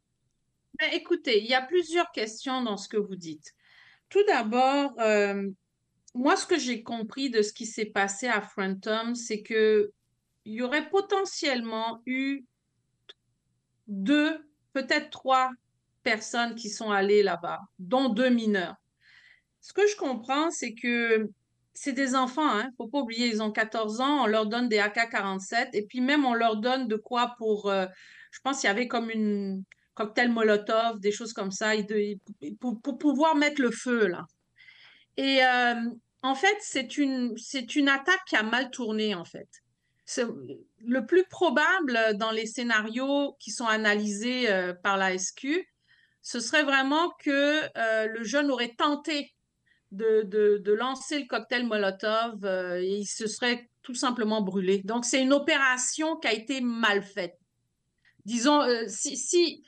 Ben, écoutez, il y a plusieurs questions dans ce que vous dites. Tout d'abord, euh, moi, ce que j'ai compris de ce qui s'est passé à Frenton, c'est que il y aurait potentiellement eu deux, peut-être trois personnes qui sont allées là-bas, dont deux mineurs. Ce que je comprends, c'est que c'est des enfants, hein, faut pas oublier, ils ont quatorze ans, on leur donne des A K quarante-sept et puis même on leur donne de quoi pour, euh, je pense qu'il y avait comme une cocktail Molotov, des choses comme ça, pour, pour pouvoir mettre le feu là. Et euh, en fait, c'est une, c'est une attaque qui a mal tourné, en fait. C'est- le plus probable dans les scénarios qui sont analysés euh, par la S Q, ce serait vraiment que euh, le jeune aurait tenté de, de, de lancer le cocktail Molotov euh, et il se serait tout simplement brûlé. Donc, c'est une opération qui a été mal faite. Disons, euh, si, si,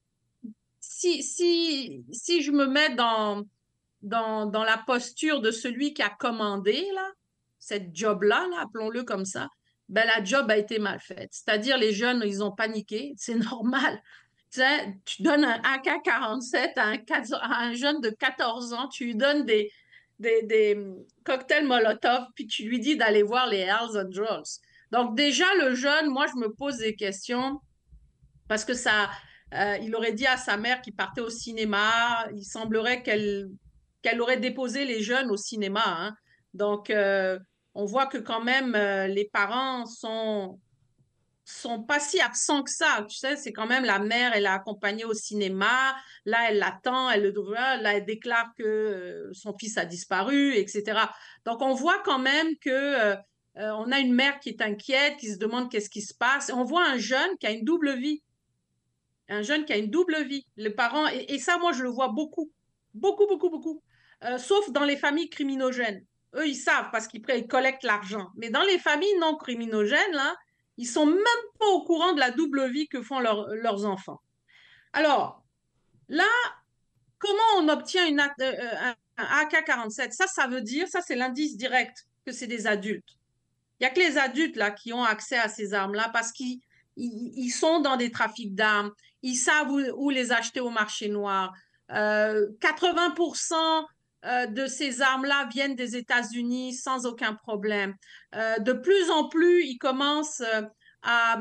si, si, si je me mets dans, dans, dans la posture de celui qui a commandé là, cette job-là, là, appelons-le comme ça, ben, la job a été mal faite. C'est-à-dire, les jeunes, ils ont paniqué, c'est normal. Tu sais, tu donnes un A K quarante-sept à un, à un jeune de quatorze ans, tu lui donnes des, des, des cocktails Molotov, puis tu lui dis d'aller voir les Hells Angels. Donc déjà, le jeune, moi, je me pose des questions parce que ça, euh, il aurait dit à sa mère qu'il partait au cinéma. Il semblerait qu'elle qu'elle aurait déposé les jeunes au cinéma. Hein. Donc, euh, on voit que quand même, euh, les parents sont sont pas si absents que ça. Tu sais, c'est quand même la mère, elle l'a accompagné au cinéma. Là, elle l'attend, elle le doit. Là, elle déclare que euh, son fils a disparu, et cetera. Donc, on voit quand même que euh, Euh, on a une mère qui est inquiète, qui se demande qu'est-ce qui se passe. Et on voit un jeune qui a une double vie. Un jeune qui a une double vie. Les parents, et, et ça, moi, je le vois beaucoup. Beaucoup, beaucoup, beaucoup. Euh, sauf dans les familles criminogènes. Eux, ils savent parce qu'ils ils collectent l'argent. Mais dans les familles non criminogènes, là, ils sont même pas au courant de la double vie que font leur- leurs enfants. Alors, là, comment on obtient une, A- euh, un, un A K quarante-sept? Ça, ça veut dire, ça, c'est l'indice direct que c'est des adultes. Il n'y a que les adultes là qui ont accès à ces armes-là parce qu'ils ils, ils sont dans des trafics d'armes, ils savent où, où les acheter au marché noir. Euh, quatre-vingts pour cent euh, de ces armes-là viennent des États-Unis sans aucun problème. Euh, de plus en plus, ils commencent euh, à,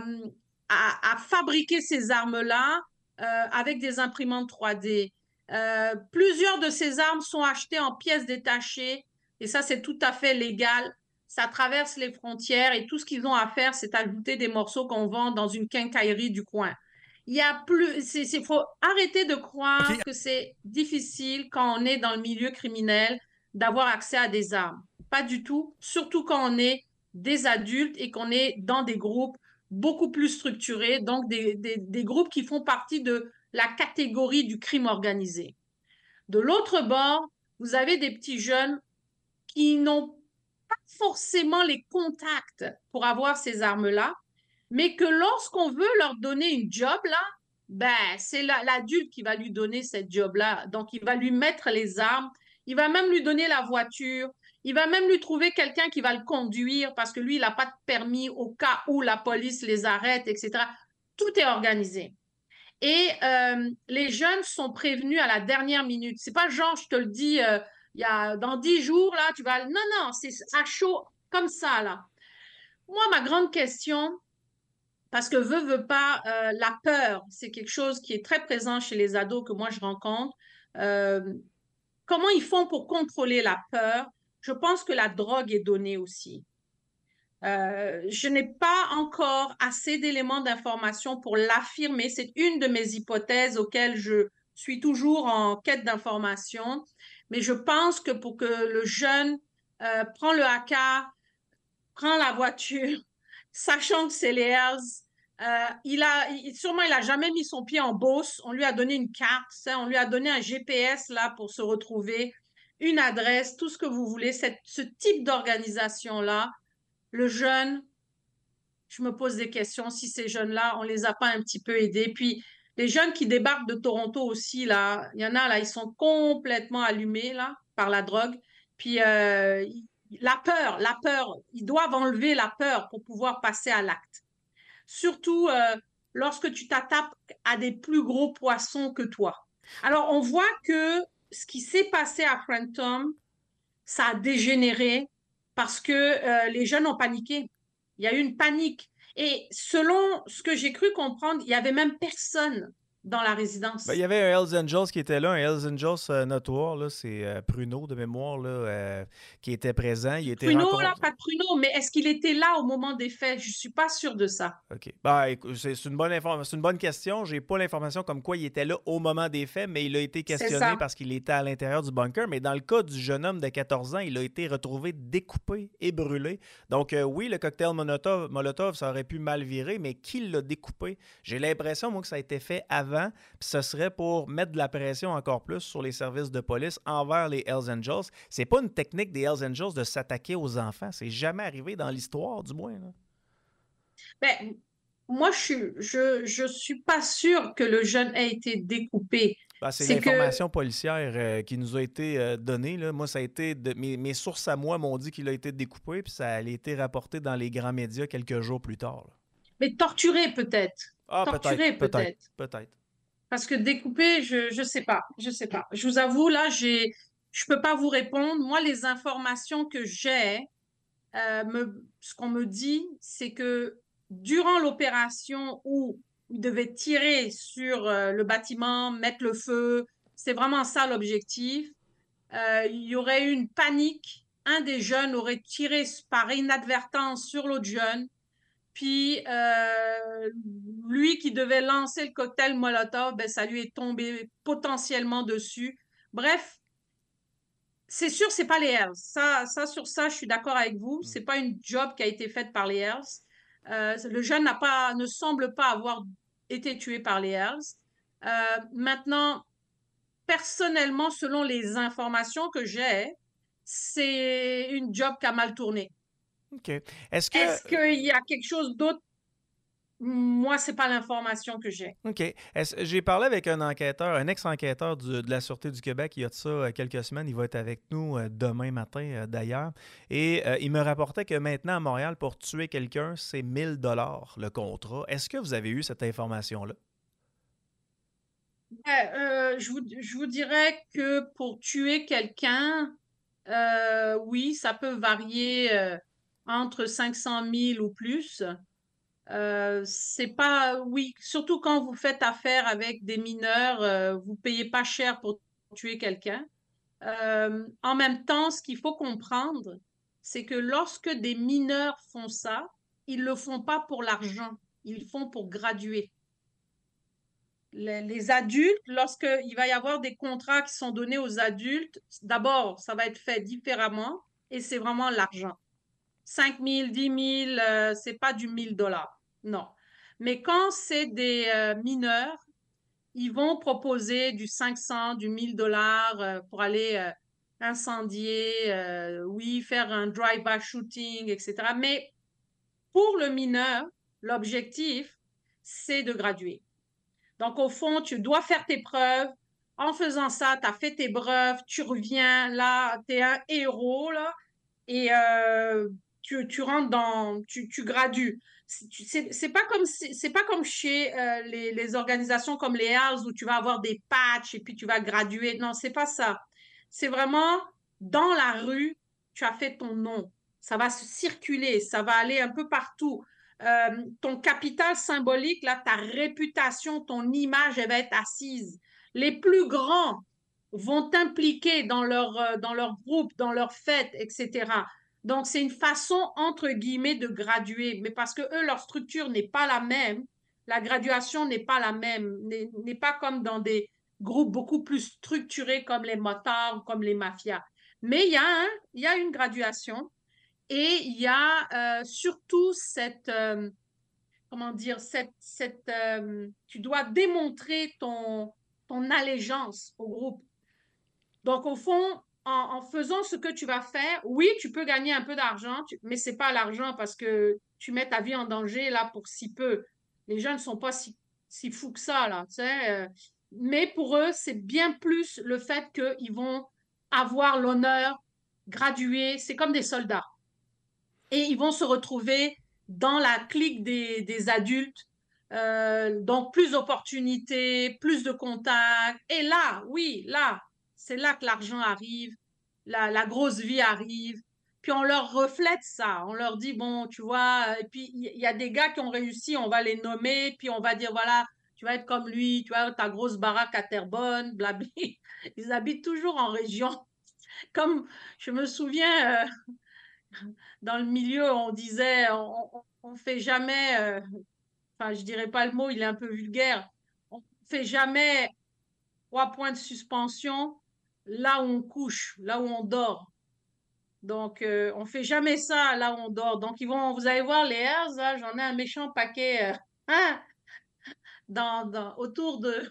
à, à fabriquer ces armes-là euh, avec des imprimantes trois D. Euh, plusieurs de ces armes sont achetées en pièces détachées et ça, c'est tout à fait légal. Ça traverse les frontières et tout ce qu'ils ont à faire, c'est ajouter des morceaux qu'on vend dans une quincaillerie du coin. Il y a plus, il faut arrêter de croire OK. que c'est difficile quand on est dans le milieu criminel d'avoir accès à des armes. Pas du tout, surtout quand on est des adultes et qu'on est dans des groupes beaucoup plus structurés, donc des, des, des groupes qui font partie de la catégorie du crime organisé. De l'autre bord, vous avez des petits jeunes qui n'ont pas forcément les contacts pour avoir ces armes-là, mais que lorsqu'on veut leur donner une job, là, ben, c'est l'adulte qui va lui donner cette job-là. Donc, il va lui mettre les armes, il va même lui donner la voiture, il va même lui trouver quelqu'un qui va le conduire parce que lui, il n'a pas de permis au cas où la police les arrête, et cetera. Tout est organisé. Et euh, les jeunes sont prévenus à la dernière minute. C'est pas genre, je te le dis, euh, il y a, dans dix jours, là, tu vas... Non, non, c'est à chaud comme ça, là. Moi, ma grande question, parce que veut, veut pas, euh, la peur, c'est quelque chose qui est très présent chez les ados que moi, je rencontre. Euh, comment ils font pour contrôler la peur? Je pense que la drogue est donnée aussi. Euh, je n'ai pas encore assez d'éléments d'information pour l'affirmer. C'est une de mes hypothèses auxquelles je suis toujours en quête d'information. Mais je pense que pour que le jeune euh, prend le A K, prend la voiture, sachant que c'est les Hells, euh, il a, il, sûrement il a jamais mis son pied en Beauce. On lui a donné une carte, ça, on lui a donné un G P S là pour se retrouver, une adresse, tout ce que vous voulez. Cette, ce type d'organisation-là, le jeune, je me pose des questions si ces jeunes-là, on les a pas un petit peu aidés. Puis les jeunes qui débarquent de Toronto aussi, là, il y en a là, ils sont complètement allumés là par la drogue. Puis euh, la peur, la peur, ils doivent enlever la peur pour pouvoir passer à l'acte. Surtout euh, lorsque tu t'attaques à des plus gros poissons que toi. Alors on voit que ce qui s'est passé à Frenton, ça a dégénéré parce que euh, les jeunes ont paniqué. Il y a eu une panique. Et selon ce que j'ai cru comprendre, il n'y avait même personne dans la résidence. Ben, il y avait un Hells Angels qui était là, un Hells Angels euh, notoire, là, c'est euh, Pruneau de mémoire, là, euh, qui était présent. Il était Pruneau, rencontré. là, pas de Pruneau, mais est-ce qu'il était là au moment des faits? Je ne suis pas sûre de ça. OK. Ben, écoute, c'est c'est une bonne informa- c'est une bonne question. J'ai pas l'information comme quoi il était là au moment des faits, mais il a été C'est questionné ça. parce qu'il était à l'intérieur du bunker. Mais dans le cas du jeune homme de quatorze ans, il a été retrouvé découpé et brûlé. Donc, euh, oui, le cocktail Molotov, Molotov, ça aurait pu mal virer, mais qui l'a découpé? J'ai l'impression, moi, que ça a été fait avant, puis ce serait pour mettre de la pression encore plus sur les services de police envers les Hells Angels. C'est pas une technique des Hells Angels de s'attaquer aux enfants. C'est jamais arrivé dans l'histoire, du moins, là. Ben, moi, je suis, je, je suis pas sûre que le jeune ait été découpé. Ben, c'est C'est que, l'information policière euh, qui nous a été euh, donnée, là. Moi, ça a été de, mes, mes sources à moi m'ont dit qu'il a été découpé, puis ça a été rapporté dans les grands médias quelques jours plus tard, là. mais torturé peut-être. Ah, Torturé peut-être, peut-être, peut-être. peut-être. Parce que découper, je je sais pas, je sais pas. Je vous avoue, là, j'ai, je peux pas vous répondre. Moi, les informations que j'ai, euh, me, ce qu'on me dit, c'est que durant l'opération où ils devaient tirer sur euh, le bâtiment, mettre le feu, c'est vraiment ça l'objectif. Euh, il y aurait eu une panique. Un des jeunes aurait tiré par inadvertance sur l'autre jeune. Puis, euh, lui qui devait lancer le cocktail Molotov, ben, ça lui est tombé potentiellement dessus. Bref, c'est sûr, c'est pas les Hells. Ça, ça, sur ça, je suis d'accord avec vous. Mm. C'est pas une job qui a été faite par les Hells. Euh, le jeune n'a pas, ne semble pas avoir été tué par les Hells. Euh, maintenant, personnellement, selon les informations que j'ai, c'est une job qui a mal tourné. OK. Est-ce que, Est-ce qu'il y a quelque chose d'autre? Moi, c'est pas l'information que j'ai. OK. Est-ce- J'ai parlé avec un enquêteur, un ex-enquêteur du- de la Sûreté du Québec il y a de ça euh, quelques semaines. Il va être avec nous euh, demain matin, euh, d'ailleurs. Et euh, il me rapportait que maintenant, à Montréal, pour tuer quelqu'un, c'est mille dollars le contrat. Est-ce que vous avez eu cette information-là? Ouais, euh, je vous, je vous dirais que pour tuer quelqu'un, euh, oui, ça peut varier euh, entre cinq cent mille ou plus. Euh, c'est pas, oui, surtout quand vous faites affaire avec des mineurs, euh, vous payez pas cher pour tuer quelqu'un. Euh, en même temps, ce qu'il faut comprendre, c'est que lorsque des mineurs font ça, ils le font pas pour l'argent, ils le font pour graduer. Les, les adultes, lorsqu'il va y avoir des contrats qui sont donnés aux adultes, d'abord, ça va être fait différemment et c'est vraiment l'argent. cinq mille, dix mille, euh, c'est pas du mille dollars. Non. Mais quand c'est des euh, mineurs, ils vont proposer du cinq cents, du mille dollars euh, pour aller euh, incendier, euh, oui, faire un drive-by shooting, et cetera. Mais pour le mineur, l'objectif, c'est de graduer. Donc, au fond, tu dois faire tes preuves. En faisant ça, tu as fait tes preuves, tu reviens là, tu es un héros, là, et euh, tu, tu rentres dans, tu, tu gradues. C'est c'est pas comme c'est pas comme chez euh, les, les organisations comme les Hells où tu vas avoir des patchs et puis tu vas graduer. Non, c'est pas ça. C'est vraiment dans la rue, tu as fait ton nom. Ça va se circuler, ça va aller un peu partout. Euh, ton capital symbolique, là, ta réputation, ton image, elle va être assise. Les plus grands vont t'impliquer dans leur, euh, dans leur groupe, dans leur fête, et cetera. Donc, c'est une façon, entre guillemets, de graduer. Mais parce que eux, leur structure n'est pas la même, la graduation n'est pas la même, n'est pas comme dans des groupes beaucoup plus structurés comme les motards ou comme les mafias. Mais il y a, un, il y a une graduation et il y a euh, surtout cette, euh, comment dire, cette, cette euh, tu dois démontrer ton, ton allégeance au groupe. Donc, au fond, en, en, faisant ce que tu vas faire, oui, tu peux gagner un peu d'argent, mais ce n'est pas l'argent parce que tu mets ta vie en danger là pour si peu. Les gens ne sont pas si, si fous que ça, là. Tu sais, euh, mais pour eux, c'est bien plus le fait qu'ils vont avoir l'honneur, graduer, c'est comme des soldats. Et ils vont se retrouver dans la clique des, des adultes. Euh, donc, plus d'opportunités, plus de contacts. Et là, oui, là, c'est là que l'argent arrive, la, la grosse vie arrive. Puis on leur reflète ça. On leur dit, bon, tu vois, et puis il y, y a des gars qui ont réussi, on va les nommer, puis on va dire, voilà, tu vas être comme lui, tu vois, ta grosse baraque à Terrebonne, blabli. Ils habitent toujours en région. Comme je me souviens, euh, dans le milieu, on disait, on, on, on fait jamais, euh, enfin, je dirais pas le mot, il est un peu vulgaire, on fait jamais trois points de suspension là où on couche, là où on dort. Donc, euh, on fait jamais ça là où on dort. Donc, ils vont, vous allez voir les airs, là, j'en ai un méchant paquet euh, hein, dans, dans, autour de,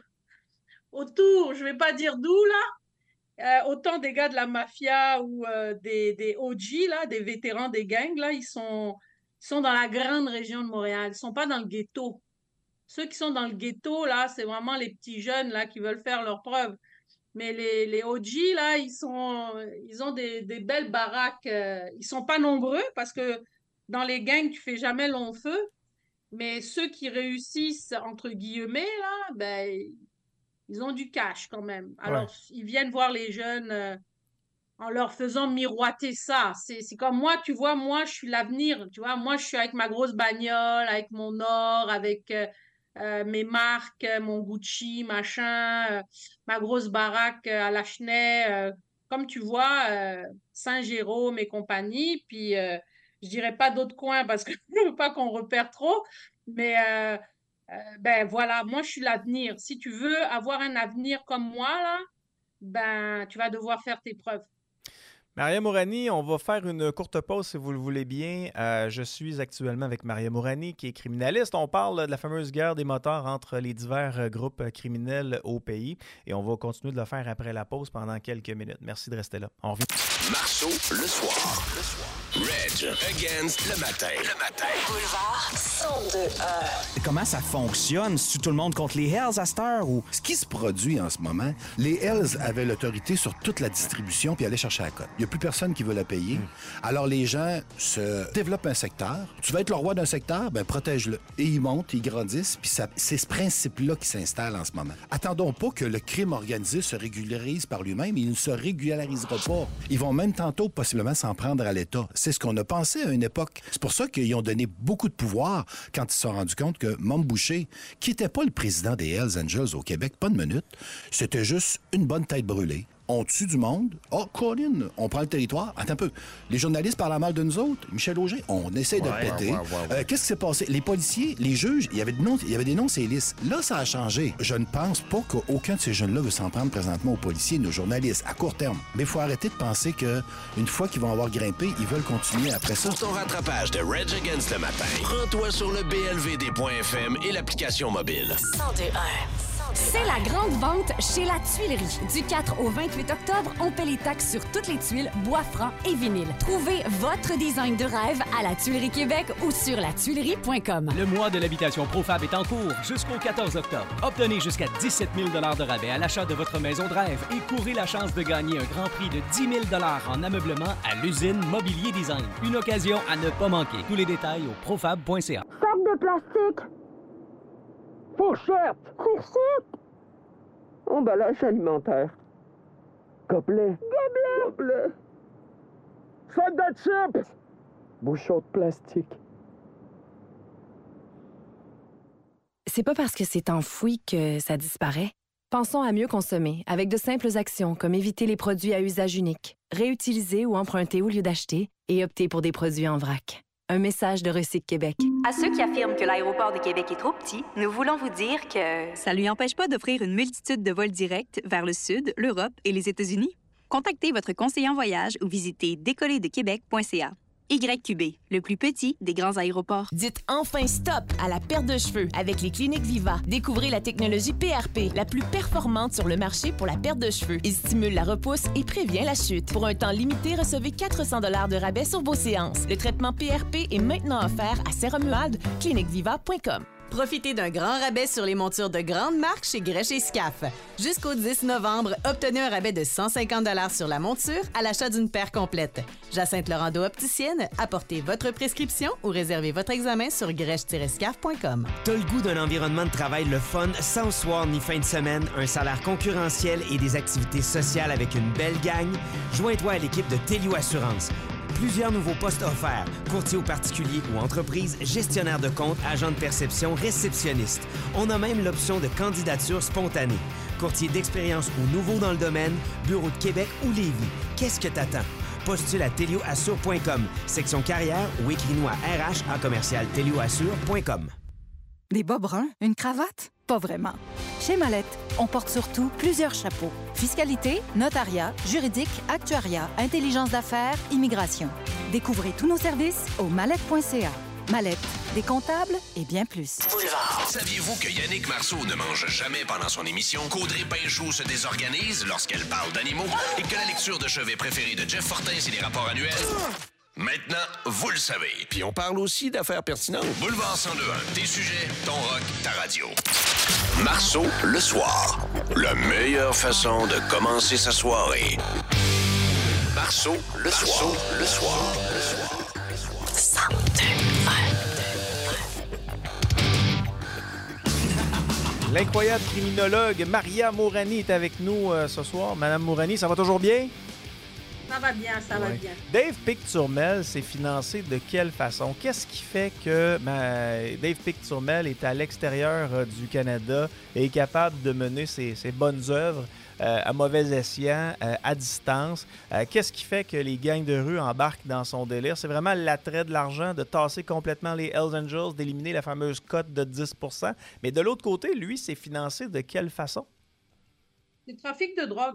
autour, je vais pas dire d'où là, euh, autant des gars de la mafia ou euh, des, des O G, là, des vétérans des gangs, là, ils sont, ils sont dans la grande région de Montréal. Ils sont pas dans le ghetto. Ceux qui sont dans le ghetto, là, c'est vraiment les petits jeunes là, qui veulent faire leurs preuves. Mais les, les O G, là, ils, sont, ils ont des, des belles baraques. Euh, ils sont pas nombreux parce que dans les gangs, tu fais jamais long feu. Mais ceux qui réussissent, entre guillemets, là, ben, ils ont du cash quand même. Ouais. Alors, ils viennent voir les jeunes euh, en leur faisant miroiter ça. C'est, c'est comme moi, tu vois, moi, je suis l'avenir. Tu vois, moi, je suis avec ma grosse bagnole, avec mon or, avec euh, euh, mes marques, euh, mon Gucci, machin, euh, ma grosse baraque euh, à la Chenay, euh, comme tu vois, euh, Saint-Jérôme et compagnie. Puis, euh, je dirais pas d'autres coins parce que je veux pas qu'on repère trop. Mais euh, euh, ben voilà, moi, je suis l'avenir. Si tu veux avoir un avenir comme moi, là, ben, tu vas devoir faire tes preuves. Maria Mourani, on va faire une courte pause si vous le voulez bien. Euh, je suis actuellement avec Maria Mourani, qui est criminaliste. On parle de la fameuse guerre des motards entre les divers groupes criminels au pays. Et on va continuer de le faire après la pause pendant quelques minutes. Merci de rester là. On revient. Marceau, le soir. Le soir. Reg against le matin. Le matin. Boulevard cent deux un. Comment ça fonctionne? C'est tout le monde contre les Hells à cette heure? Ou... Ce qui se produit en ce moment, les Hells avaient l'autorité sur toute la distribution puis allaient chercher la cote. Il n'y a plus personne qui veut la payer. Mm. Alors les gens se développent un secteur. Tu vas être le roi d'un secteur, ben protège-le. Et ils montent, ils grandissent, puis ça, c'est ce principe-là qui s'installe en ce moment. Attendons pas que le crime organisé se régularise par lui-même. Il ne se régularisera pas. Ils vont même tantôt possiblement s'en prendre à l'État. C'est ce qu'on a pensé à une époque. C'est pour ça qu'ils ont donné beaucoup de pouvoir quand ils se sont rendus compte que Mom Boucher, qui n'était pas le président des Hells Angels au Québec, pas de minute, c'était juste une bonne tête brûlée. On tue du monde. Oh, Colin, on prend le territoire. Attends un peu. Les journalistes parlent mal de nous autres. Michel Auger, on essaie de ouais, le péter. Ouais, ouais, ouais, ouais. Euh, qu'est-ce qui s'est passé? Les policiers, les juges, il y avait des noms, il y avait des noms sur les listes. Là, ça a changé. Je ne pense pas qu'aucun de ces jeunes-là veut s'en prendre présentement aux policiers et nos journalistes, à court terme. Mais il faut arrêter de penser qu'une fois qu'ils vont avoir grimpé, ils veulent continuer après ça. Pour ton rattrapage de Reg Against le matin, rends-toi sur le b l v d point f m et l'application mobile. cent deux un. C'est la grande vente chez La Tuilerie. Du quatre au vingt-huit octobre, on paie les taxes sur toutes les tuiles, bois franc et vinyle. Trouvez votre design de rêve à La Tuilerie Québec ou sur la tuilerie point com. Le mois de l'habitation Profab est en cours jusqu'au quatorze octobre. Obtenez jusqu'à dix-sept mille dollars de rabais à l'achat de votre maison de rêve et courez la chance de gagner un grand prix de dix mille dollars en ameublement à l'usine Mobilier Design. Une occasion à ne pas manquer. Tous les détails au profab point c a. Sac de plastique. Fourchette. Fourchette. Emballage alimentaire. Gobelet. Gobelet. Gobelet. Sac de chips. Bouchon de plastique. C'est pas parce que c'est enfoui que ça disparaît. Pensons à mieux consommer avec de simples actions comme éviter les produits à usage unique, réutiliser ou emprunter au lieu d'acheter et opter pour des produits en vrac. Un message de Recyc Québec. À ceux qui affirment que l'aéroport de Québec est trop petit, nous voulons vous dire que ça lui empêche pas d'offrir une multitude de vols directs vers le Sud, l'Europe et les États-Unis. Contactez votre conseiller en voyage ou visitez décoller de québec point c a. Y Q B, le plus petit des grands aéroports. Dites enfin stop à la perte de cheveux avec les cliniques Viva. Découvrez la technologie P R P, la plus performante sur le marché pour la perte de cheveux. Il stimule la repousse et prévient la chute. Pour un temps limité, recevez quatre cents dollars de rabais sur vos séances. Le traitement P R P est maintenant offert à Saint-Romuald, clinique viva point com. Profitez d'un grand rabais sur les montures de grandes marques chez Grèche et Scaf. Jusqu'au dix novembre, obtenez un rabais de cent cinquante dollars sur la monture à l'achat d'une paire complète. Jacinthe Laurando opticienne, apportez votre prescription ou réservez votre examen sur grèche tiret scaf point com. T'as le goût d'un environnement de travail le fun, sans soir ni fin de semaine, un salaire concurrentiel et des activités sociales avec une belle gang? Joins-toi à l'équipe de Télio Assurance. Plusieurs nouveaux postes offerts. Courtier aux particuliers ou entreprises, gestionnaire de compte, agent de perception, réceptionniste. On a même l'option de candidature spontanée. Courtier d'expérience ou nouveau dans le domaine, bureau de Québec ou Lévis. Qu'est-ce que t'attends? Postule à telio assure point com, section carrière ou écris-nous à r h en commercial telio assure point com. Des bas bruns? Une cravate? Pas vraiment. Chez Mallette, on porte surtout plusieurs chapeaux. Fiscalité, notariat, juridique, actuariat, intelligence d'affaires, immigration. Découvrez tous nos services au mallette point c a. Mallette, des comptables et bien plus. Boulevard. Saviez-vous que Yannick Marceau ne mange jamais pendant son émission, qu'Audrey Pinchot se désorganise lorsqu'elle parle d'animaux et que la lecture de chevet préférée de Jeff Fortin, c'est les rapports annuels? Maintenant, vous le savez. Puis on parle aussi d'affaires pertinentes. Boulevard cent deux un, tes sujets, ton rock, ta radio. Marceau, le soir. La meilleure façon de commencer sa soirée. Marceau, le soir. Marceau, le soir. Le soir. cent deux un. L'incroyable criminologue Maria Mourani est avec nous euh, ce soir. Madame Mourani, ça va toujours bien? Ça va bien, ça ouais. va bien. Dave Picturmel s'est financé de quelle façon? Qu'est-ce qui fait que ben, Dave Picturmel est à l'extérieur euh, du Canada et est capable de mener ses, ses bonnes œuvres euh, à mauvais escient, euh, à distance? Euh, qu'est-ce qui fait que les gangs de rue embarquent dans son délire? C'est vraiment l'attrait de l'argent, de tasser complètement les Hells Angels, d'éliminer la fameuse cote de dix pour cent. Mais de l'autre côté, lui, s'est financé de quelle façon? C'est le trafic de drogue.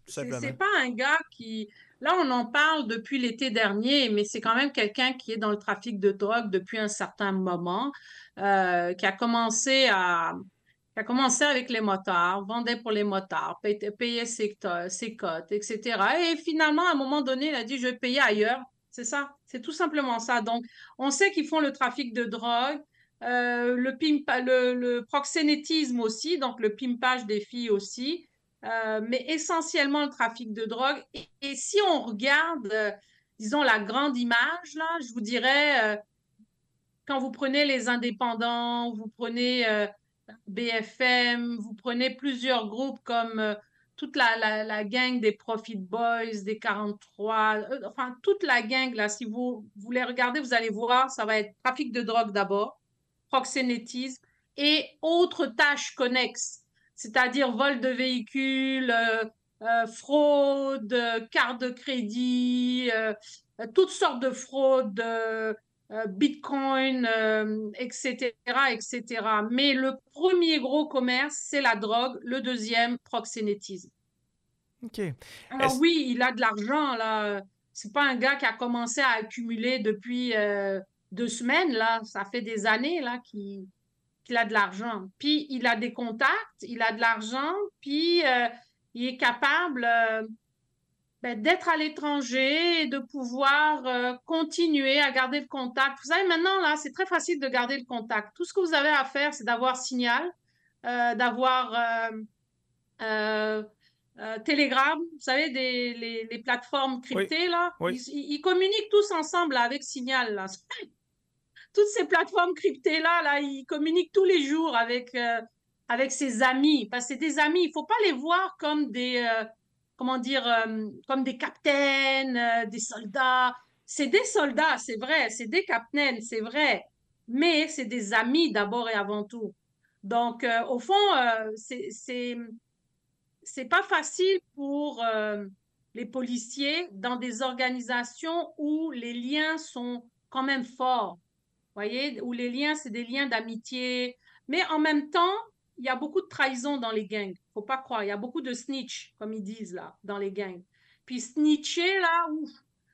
c'est simplement. c'est pas un gars qui... Là, on en parle depuis l'été dernier, mais c'est quand même quelqu'un qui est dans le trafic de drogue depuis un certain moment, euh, qui a commencé à... qui a commencé avec les motards, vendait pour les motards, payait, payait ses, to- ses cotes, et cetera. Et finalement, à un moment donné, il a dit, je vais payer ailleurs. C'est ça, c'est tout simplement ça. Donc, on sait qu'ils font le trafic de drogue, euh, le, pimpa- le, le proxénétisme aussi, donc le pimpage des filles aussi, euh, mais essentiellement le trafic de drogue. Et, et si on regarde, euh, disons, la grande image, là, je vous dirais, euh, quand vous prenez les indépendants, vous prenez euh, B F M, vous prenez plusieurs groupes comme euh, toute la, la, la gang des Profit Boys, des quarante-trois, euh, enfin toute la gang, là, si vous, vous les regardez, vous allez voir, ça va être trafic de drogue d'abord, proxénétisme et autres tâches connexes, c'est-à-dire vol de véhicules, euh, euh, fraude, euh, carte de crédit, euh, euh, toutes sortes de fraudes, euh, euh, Bitcoin, euh, et cetera, et cetera. Mais le premier gros commerce, c'est la drogue. Le deuxième, proxénétisme. OK. Alors Est-ce- oui, il a de l'argent, là. C'est pas un gars qui a commencé à accumuler depuis euh, deux semaines, là. Ça fait des années, là, qu'il qu'il a de l'argent. Puis il a des contacts, il a de l'argent, puis euh, il est capable euh, ben, d'être à l'étranger et de pouvoir euh, continuer à garder le contact. Vous savez, maintenant, là, c'est très facile de garder le contact. Tout ce que vous avez à faire, c'est d'avoir Signal, euh, d'avoir euh, euh, euh, Telegram, vous savez, des, les, les plateformes cryptées, là. Oui. Ils, ils- ils communiquent tous ensemble là, avec Signal, là. Toutes ces plateformes cryptées-là, là, ils communiquent tous les jours avec, euh, avec ses amis. Parce que c'est des amis, il ne faut pas les voir comme des, euh, comment dire, euh, comme des capitaines, euh, des soldats. C'est des soldats, c'est vrai, c'est des capitaines, c'est vrai. Mais c'est des amis d'abord et avant tout. Donc, euh, au fond, euh, c'est, c'est, c'est pas facile pour euh, les policiers dans des organisations où les liens sont quand même forts. Voyez, où les liens, c'est des liens d'amitié. Mais en même temps, il y a beaucoup de trahison dans les gangs. Faut pas croire. Il y a beaucoup de snitch, comme ils disent là, dans les gangs. Puis snitcher, là, ouf,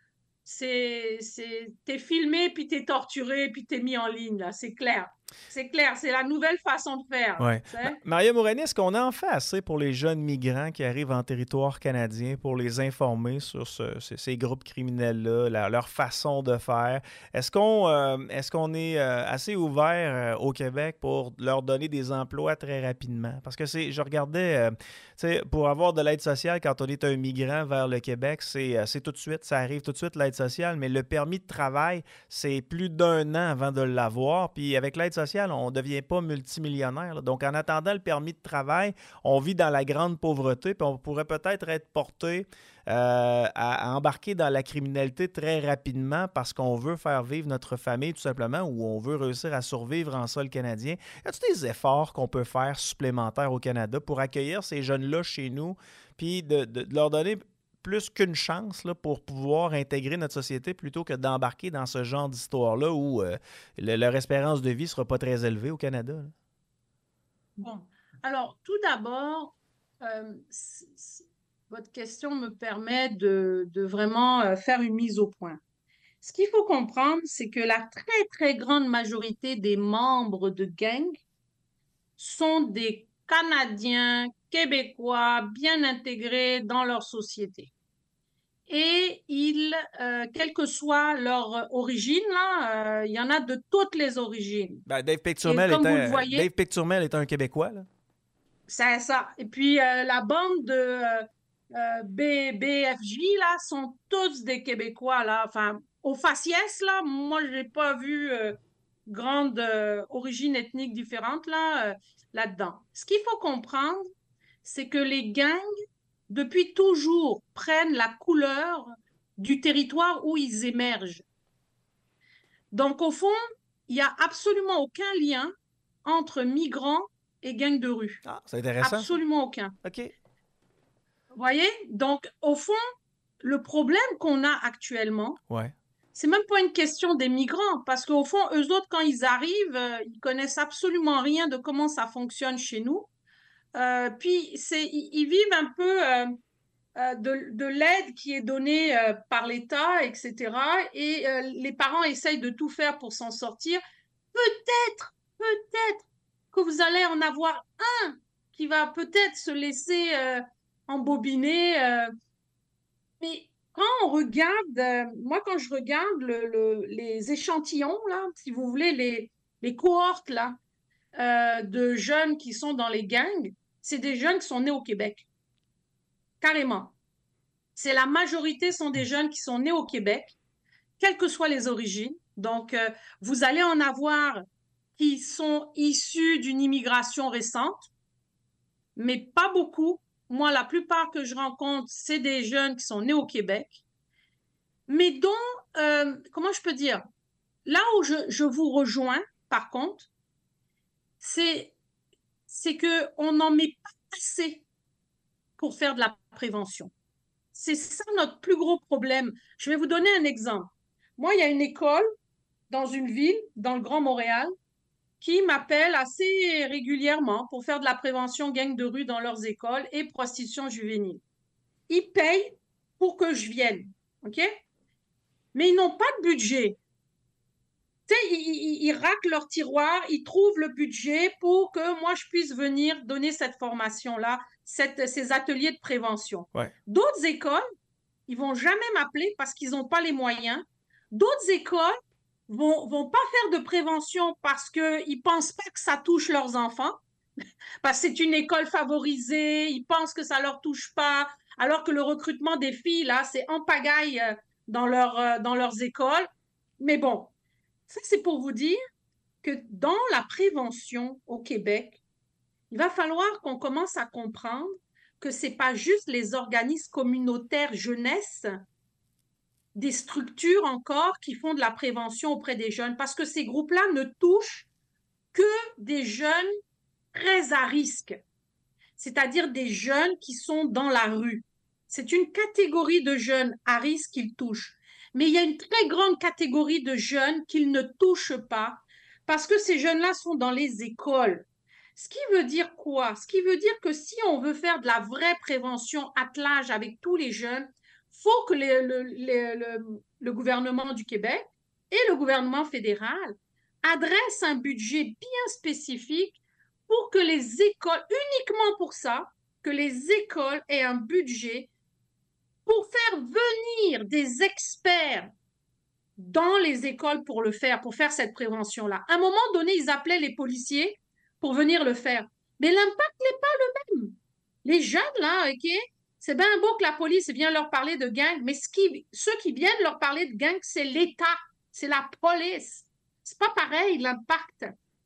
c'est, c'est, t'es filmé, puis t'es torturé, puis t'es mis en ligne, là. C'est clair. C'est clair. C'est la nouvelle façon de faire. Ouais. tu sais. Ma- Maria Mourani, est-ce qu'on en fait assez pour les jeunes migrants qui arrivent en territoire canadien pour les informer sur ce- ce- ces groupes criminels-là, la- leur façon de faire? Est-ce qu'on euh, est-ce qu'on est euh, assez ouvert euh, au Québec pour leur donner des emplois très rapidement? Parce que c'est, je regardais, euh, tu sais, pour avoir de l'aide sociale quand on est un migrant vers le Québec, c'est, euh, c'est tout de suite, ça arrive tout de suite l'aide sociale, mais le permis de travail, c'est plus d'un an avant de l'avoir. Puis avec l'aide sociale, on ne devient pas multimillionnaire, là. Donc, en attendant le permis de travail, on vit dans la grande pauvreté, puis on pourrait peut-être être porté euh, à, à embarquer dans la criminalité très rapidement parce qu'on veut faire vivre notre famille, tout simplement, ou on veut réussir à survivre en sol canadien. Y a-t-il des efforts qu'on peut faire supplémentaires au Canada pour accueillir ces jeunes-là chez nous, puis de, de- de leur donner plus qu'une chance là, pour pouvoir intégrer notre société plutôt que d'embarquer dans ce genre d'histoire-là où euh, le- leur espérance de vie ne sera pas très élevée au Canada, là? Bon, alors tout d'abord, euh, c- c- votre question me permet de, de vraiment euh, faire une mise au point. Ce qu'il faut comprendre, c'est que la très, très grande majorité des membres de gangs sont des Canadiens, Québécois, bien intégrés dans leur société. Et ils, euh, quelle que soit leur origine, là, euh, il y en a de toutes les origines. Ben, Dave Et Picturmel comme vous était, le voyez, Dave Picturmel était un Québécois, là. c'est ça. Et puis, euh, la bande de euh, euh, B- BFJ, là, sont tous des Québécois, là. Enfin, au faciès, là, moi, je n'ai pas vu euh, grande euh, origine ethnique différente, là, euh, là-dedans. Ce qu'il faut comprendre, c'est que les gangs, depuis toujours, prennent la couleur du territoire où ils émergent. Donc, au fond, il n'y a absolument aucun lien entre migrants et gangs de rue. Ah, c'est intéressant, ça. Absolument aucun. OK. Vous voyez? Donc, au fond, le problème qu'on a actuellement, Ouais. c'est même pas une question des migrants, parce qu'au fond, eux autres, quand ils arrivent, euh, ils connaissent absolument rien de comment ça fonctionne chez nous. Euh, puis, c'est, ils, ils vivent un peu euh, euh, de, de l'aide qui est donnée euh, par l'État, et cetera. Et euh, les parents essayent de tout faire pour s'en sortir. Peut-être, peut-être que vous allez en avoir un qui va peut-être se laisser euh, embobiner. Euh. Mais quand on regarde, euh, moi quand je regarde le, le, les échantillons, là, si vous voulez, les, les cohortes là, euh, de jeunes qui sont dans les gangs, c'est des jeunes qui sont nés au Québec. Carrément. C'est la majorité sont des jeunes qui sont nés au Québec, quelles que soient les origines. Donc, euh, vous allez en avoir qui sont issus d'une immigration récente, mais pas beaucoup. Moi, la plupart que je rencontre, c'est des jeunes qui sont nés au Québec, mais dont, euh, comment je peux dire, là où je, je vous rejoins, par contre, c'est, c'est qu'on n'en met pas assez pour faire de la prévention. C'est ça notre plus gros problème. Je vais vous donner un exemple. Moi, il y a une école dans une ville, dans le Grand Montréal, qui m'appelle assez régulièrement pour faire de la prévention gang de rue dans leurs écoles et prostitution juvénile. Ils payent pour que je vienne, OK? Mais ils n'ont pas de budget. Tu sais, ils, ils, ils raclent leur tiroir, ils trouvent le budget pour que moi, je puisse venir donner cette formation-là, cette, ces ateliers de prévention. Ouais. D'autres écoles, ils vont jamais m'appeler parce qu'ils n'ont pas les moyens. D'autres écoles vont, vont pas faire de prévention parce qu'ils pensent pas que ça touche leurs enfants, parce que c'est une école favorisée, ils pensent que ça leur touche pas, alors que le recrutement des filles, là, c'est en pagaille dans, leur, dans leurs écoles. Mais bon, ça, c'est pour vous dire que dans la prévention au Québec, il va falloir qu'on commence à comprendre que ce n'est pas juste les organismes communautaires jeunesse, des structures encore qui font de la prévention auprès des jeunes, parce que ces groupes-là ne touchent que des jeunes très à risque, c'est-à-dire des jeunes qui sont dans la rue. C'est une catégorie de jeunes à risque qu'ils touchent. Mais il y a une très grande catégorie de jeunes qu'ils ne touchent pas parce que ces jeunes-là sont dans les écoles. Ce qui veut dire quoi? Ce qui veut dire que si on veut faire de la vraie prévention attelage avec tous les jeunes, il faut que le, le, le, le, le gouvernement du Québec et le gouvernement fédéral adressent un budget bien spécifique pour que les écoles, uniquement pour ça, que les écoles aient un budget pour faire venir des experts dans les écoles pour le faire, pour faire cette prévention-là. À un moment donné, ils appelaient les policiers pour venir le faire. Mais l'impact n'est pas le même. Les jeunes, là, OK, c'est bien beau que la police vienne leur parler de gang, mais ce qui, ceux qui viennent leur parler de gang, c'est l'État, c'est la police. C'est pas pareil, l'impact.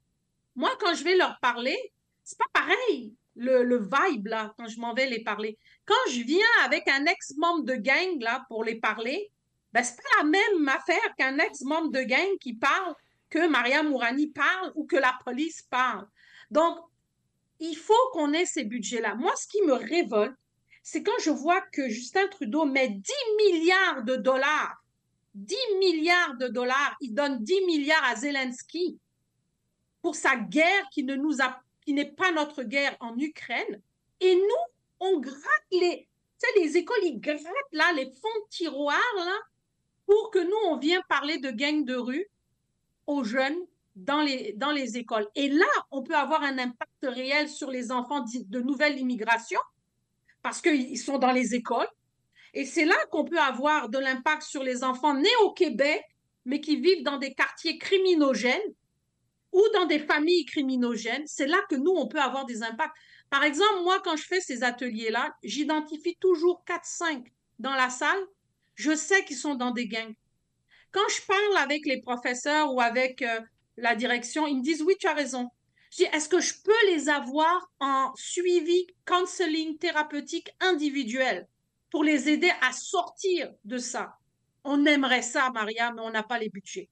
Moi, quand je vais leur parler, c'est pas pareil, le, le vibe, là, quand je m'en vais les parler. Quand je viens avec un ex-membre de gang, là, pour les parler, ben, c'est pas la même affaire qu'un ex-membre de gang qui parle, que Maria Mourani parle ou que la police parle. Donc, il faut qu'on ait ces budgets-là. Moi, ce qui me révolte, c'est quand je vois que Justin Trudeau met dix milliards de dollars, dix milliards de dollars, il donne dix milliards à Zelensky pour sa guerre qui ne nous a, qui n'est pas notre guerre en Ukraine. Et nous, on gratte les, tu sais, les écoles, ils grattent là, les fonds de tiroir, là, pour que nous, on vienne parler de gangs de rue aux jeunes dans les, dans les écoles. Et là, on peut avoir un impact réel sur les enfants de nouvelle immigration parce qu'ils sont dans les écoles. Et c'est là qu'on peut avoir de l'impact sur les enfants nés au Québec, mais qui vivent dans des quartiers criminogènes ou dans des familles criminogènes. C'est là que nous, on peut avoir des impacts. Par exemple, moi, quand je fais ces ateliers-là, j'identifie toujours quatre cinq dans la salle. Je sais qu'ils sont dans des gangs. Quand je parle avec les professeurs ou avec euh, la direction, ils me disent « Oui, tu as raison ». Je dis « Est-ce que je peux les avoir en suivi counseling thérapeutique individuel pour les aider à sortir de ça ?» On aimerait ça, Maria, mais on n'a pas les budgets.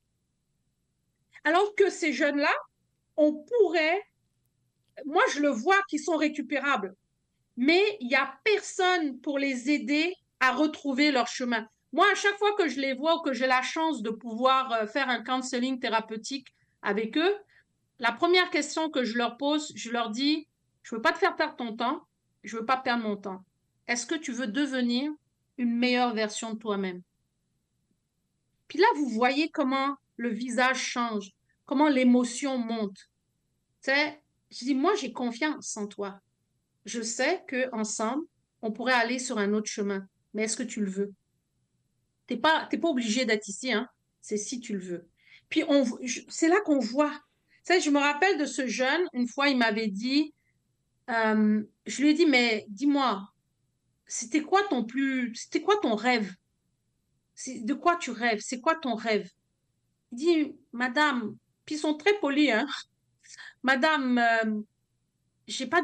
Alors que ces jeunes-là, on pourrait, moi je le vois qu'ils sont récupérables, mais il n'y a personne pour les aider à retrouver leur chemin. Moi, à chaque fois que je les vois ou que j'ai la chance de pouvoir faire un counseling thérapeutique avec eux, la première question que je leur pose, je leur dis, je ne veux pas te faire perdre ton temps, je ne veux pas perdre mon temps. est-ce que tu veux devenir une meilleure version de toi-même? Puis là, vous voyez comment le visage change, comment l'émotion monte. Tu sais, je dis, moi, j'ai confiance en toi. Je sais qu'ensemble, on pourrait aller sur un autre chemin. Mais est-ce que tu le veux? Tu n'es pas, t'es pas obligé d'être ici, hein? C'est si tu le veux. Puis, on, c'est là qu'on voit. Tu sais, je me rappelle de ce jeune, une fois, il m'avait dit, euh, je lui ai dit, mais dis-moi, c'était quoi ton plus, c'était quoi ton rêve? C'est, de quoi tu rêves? C'est quoi ton rêve? Il dit, madame, puis ils sont très polis, hein? Madame, euh, j'ai pas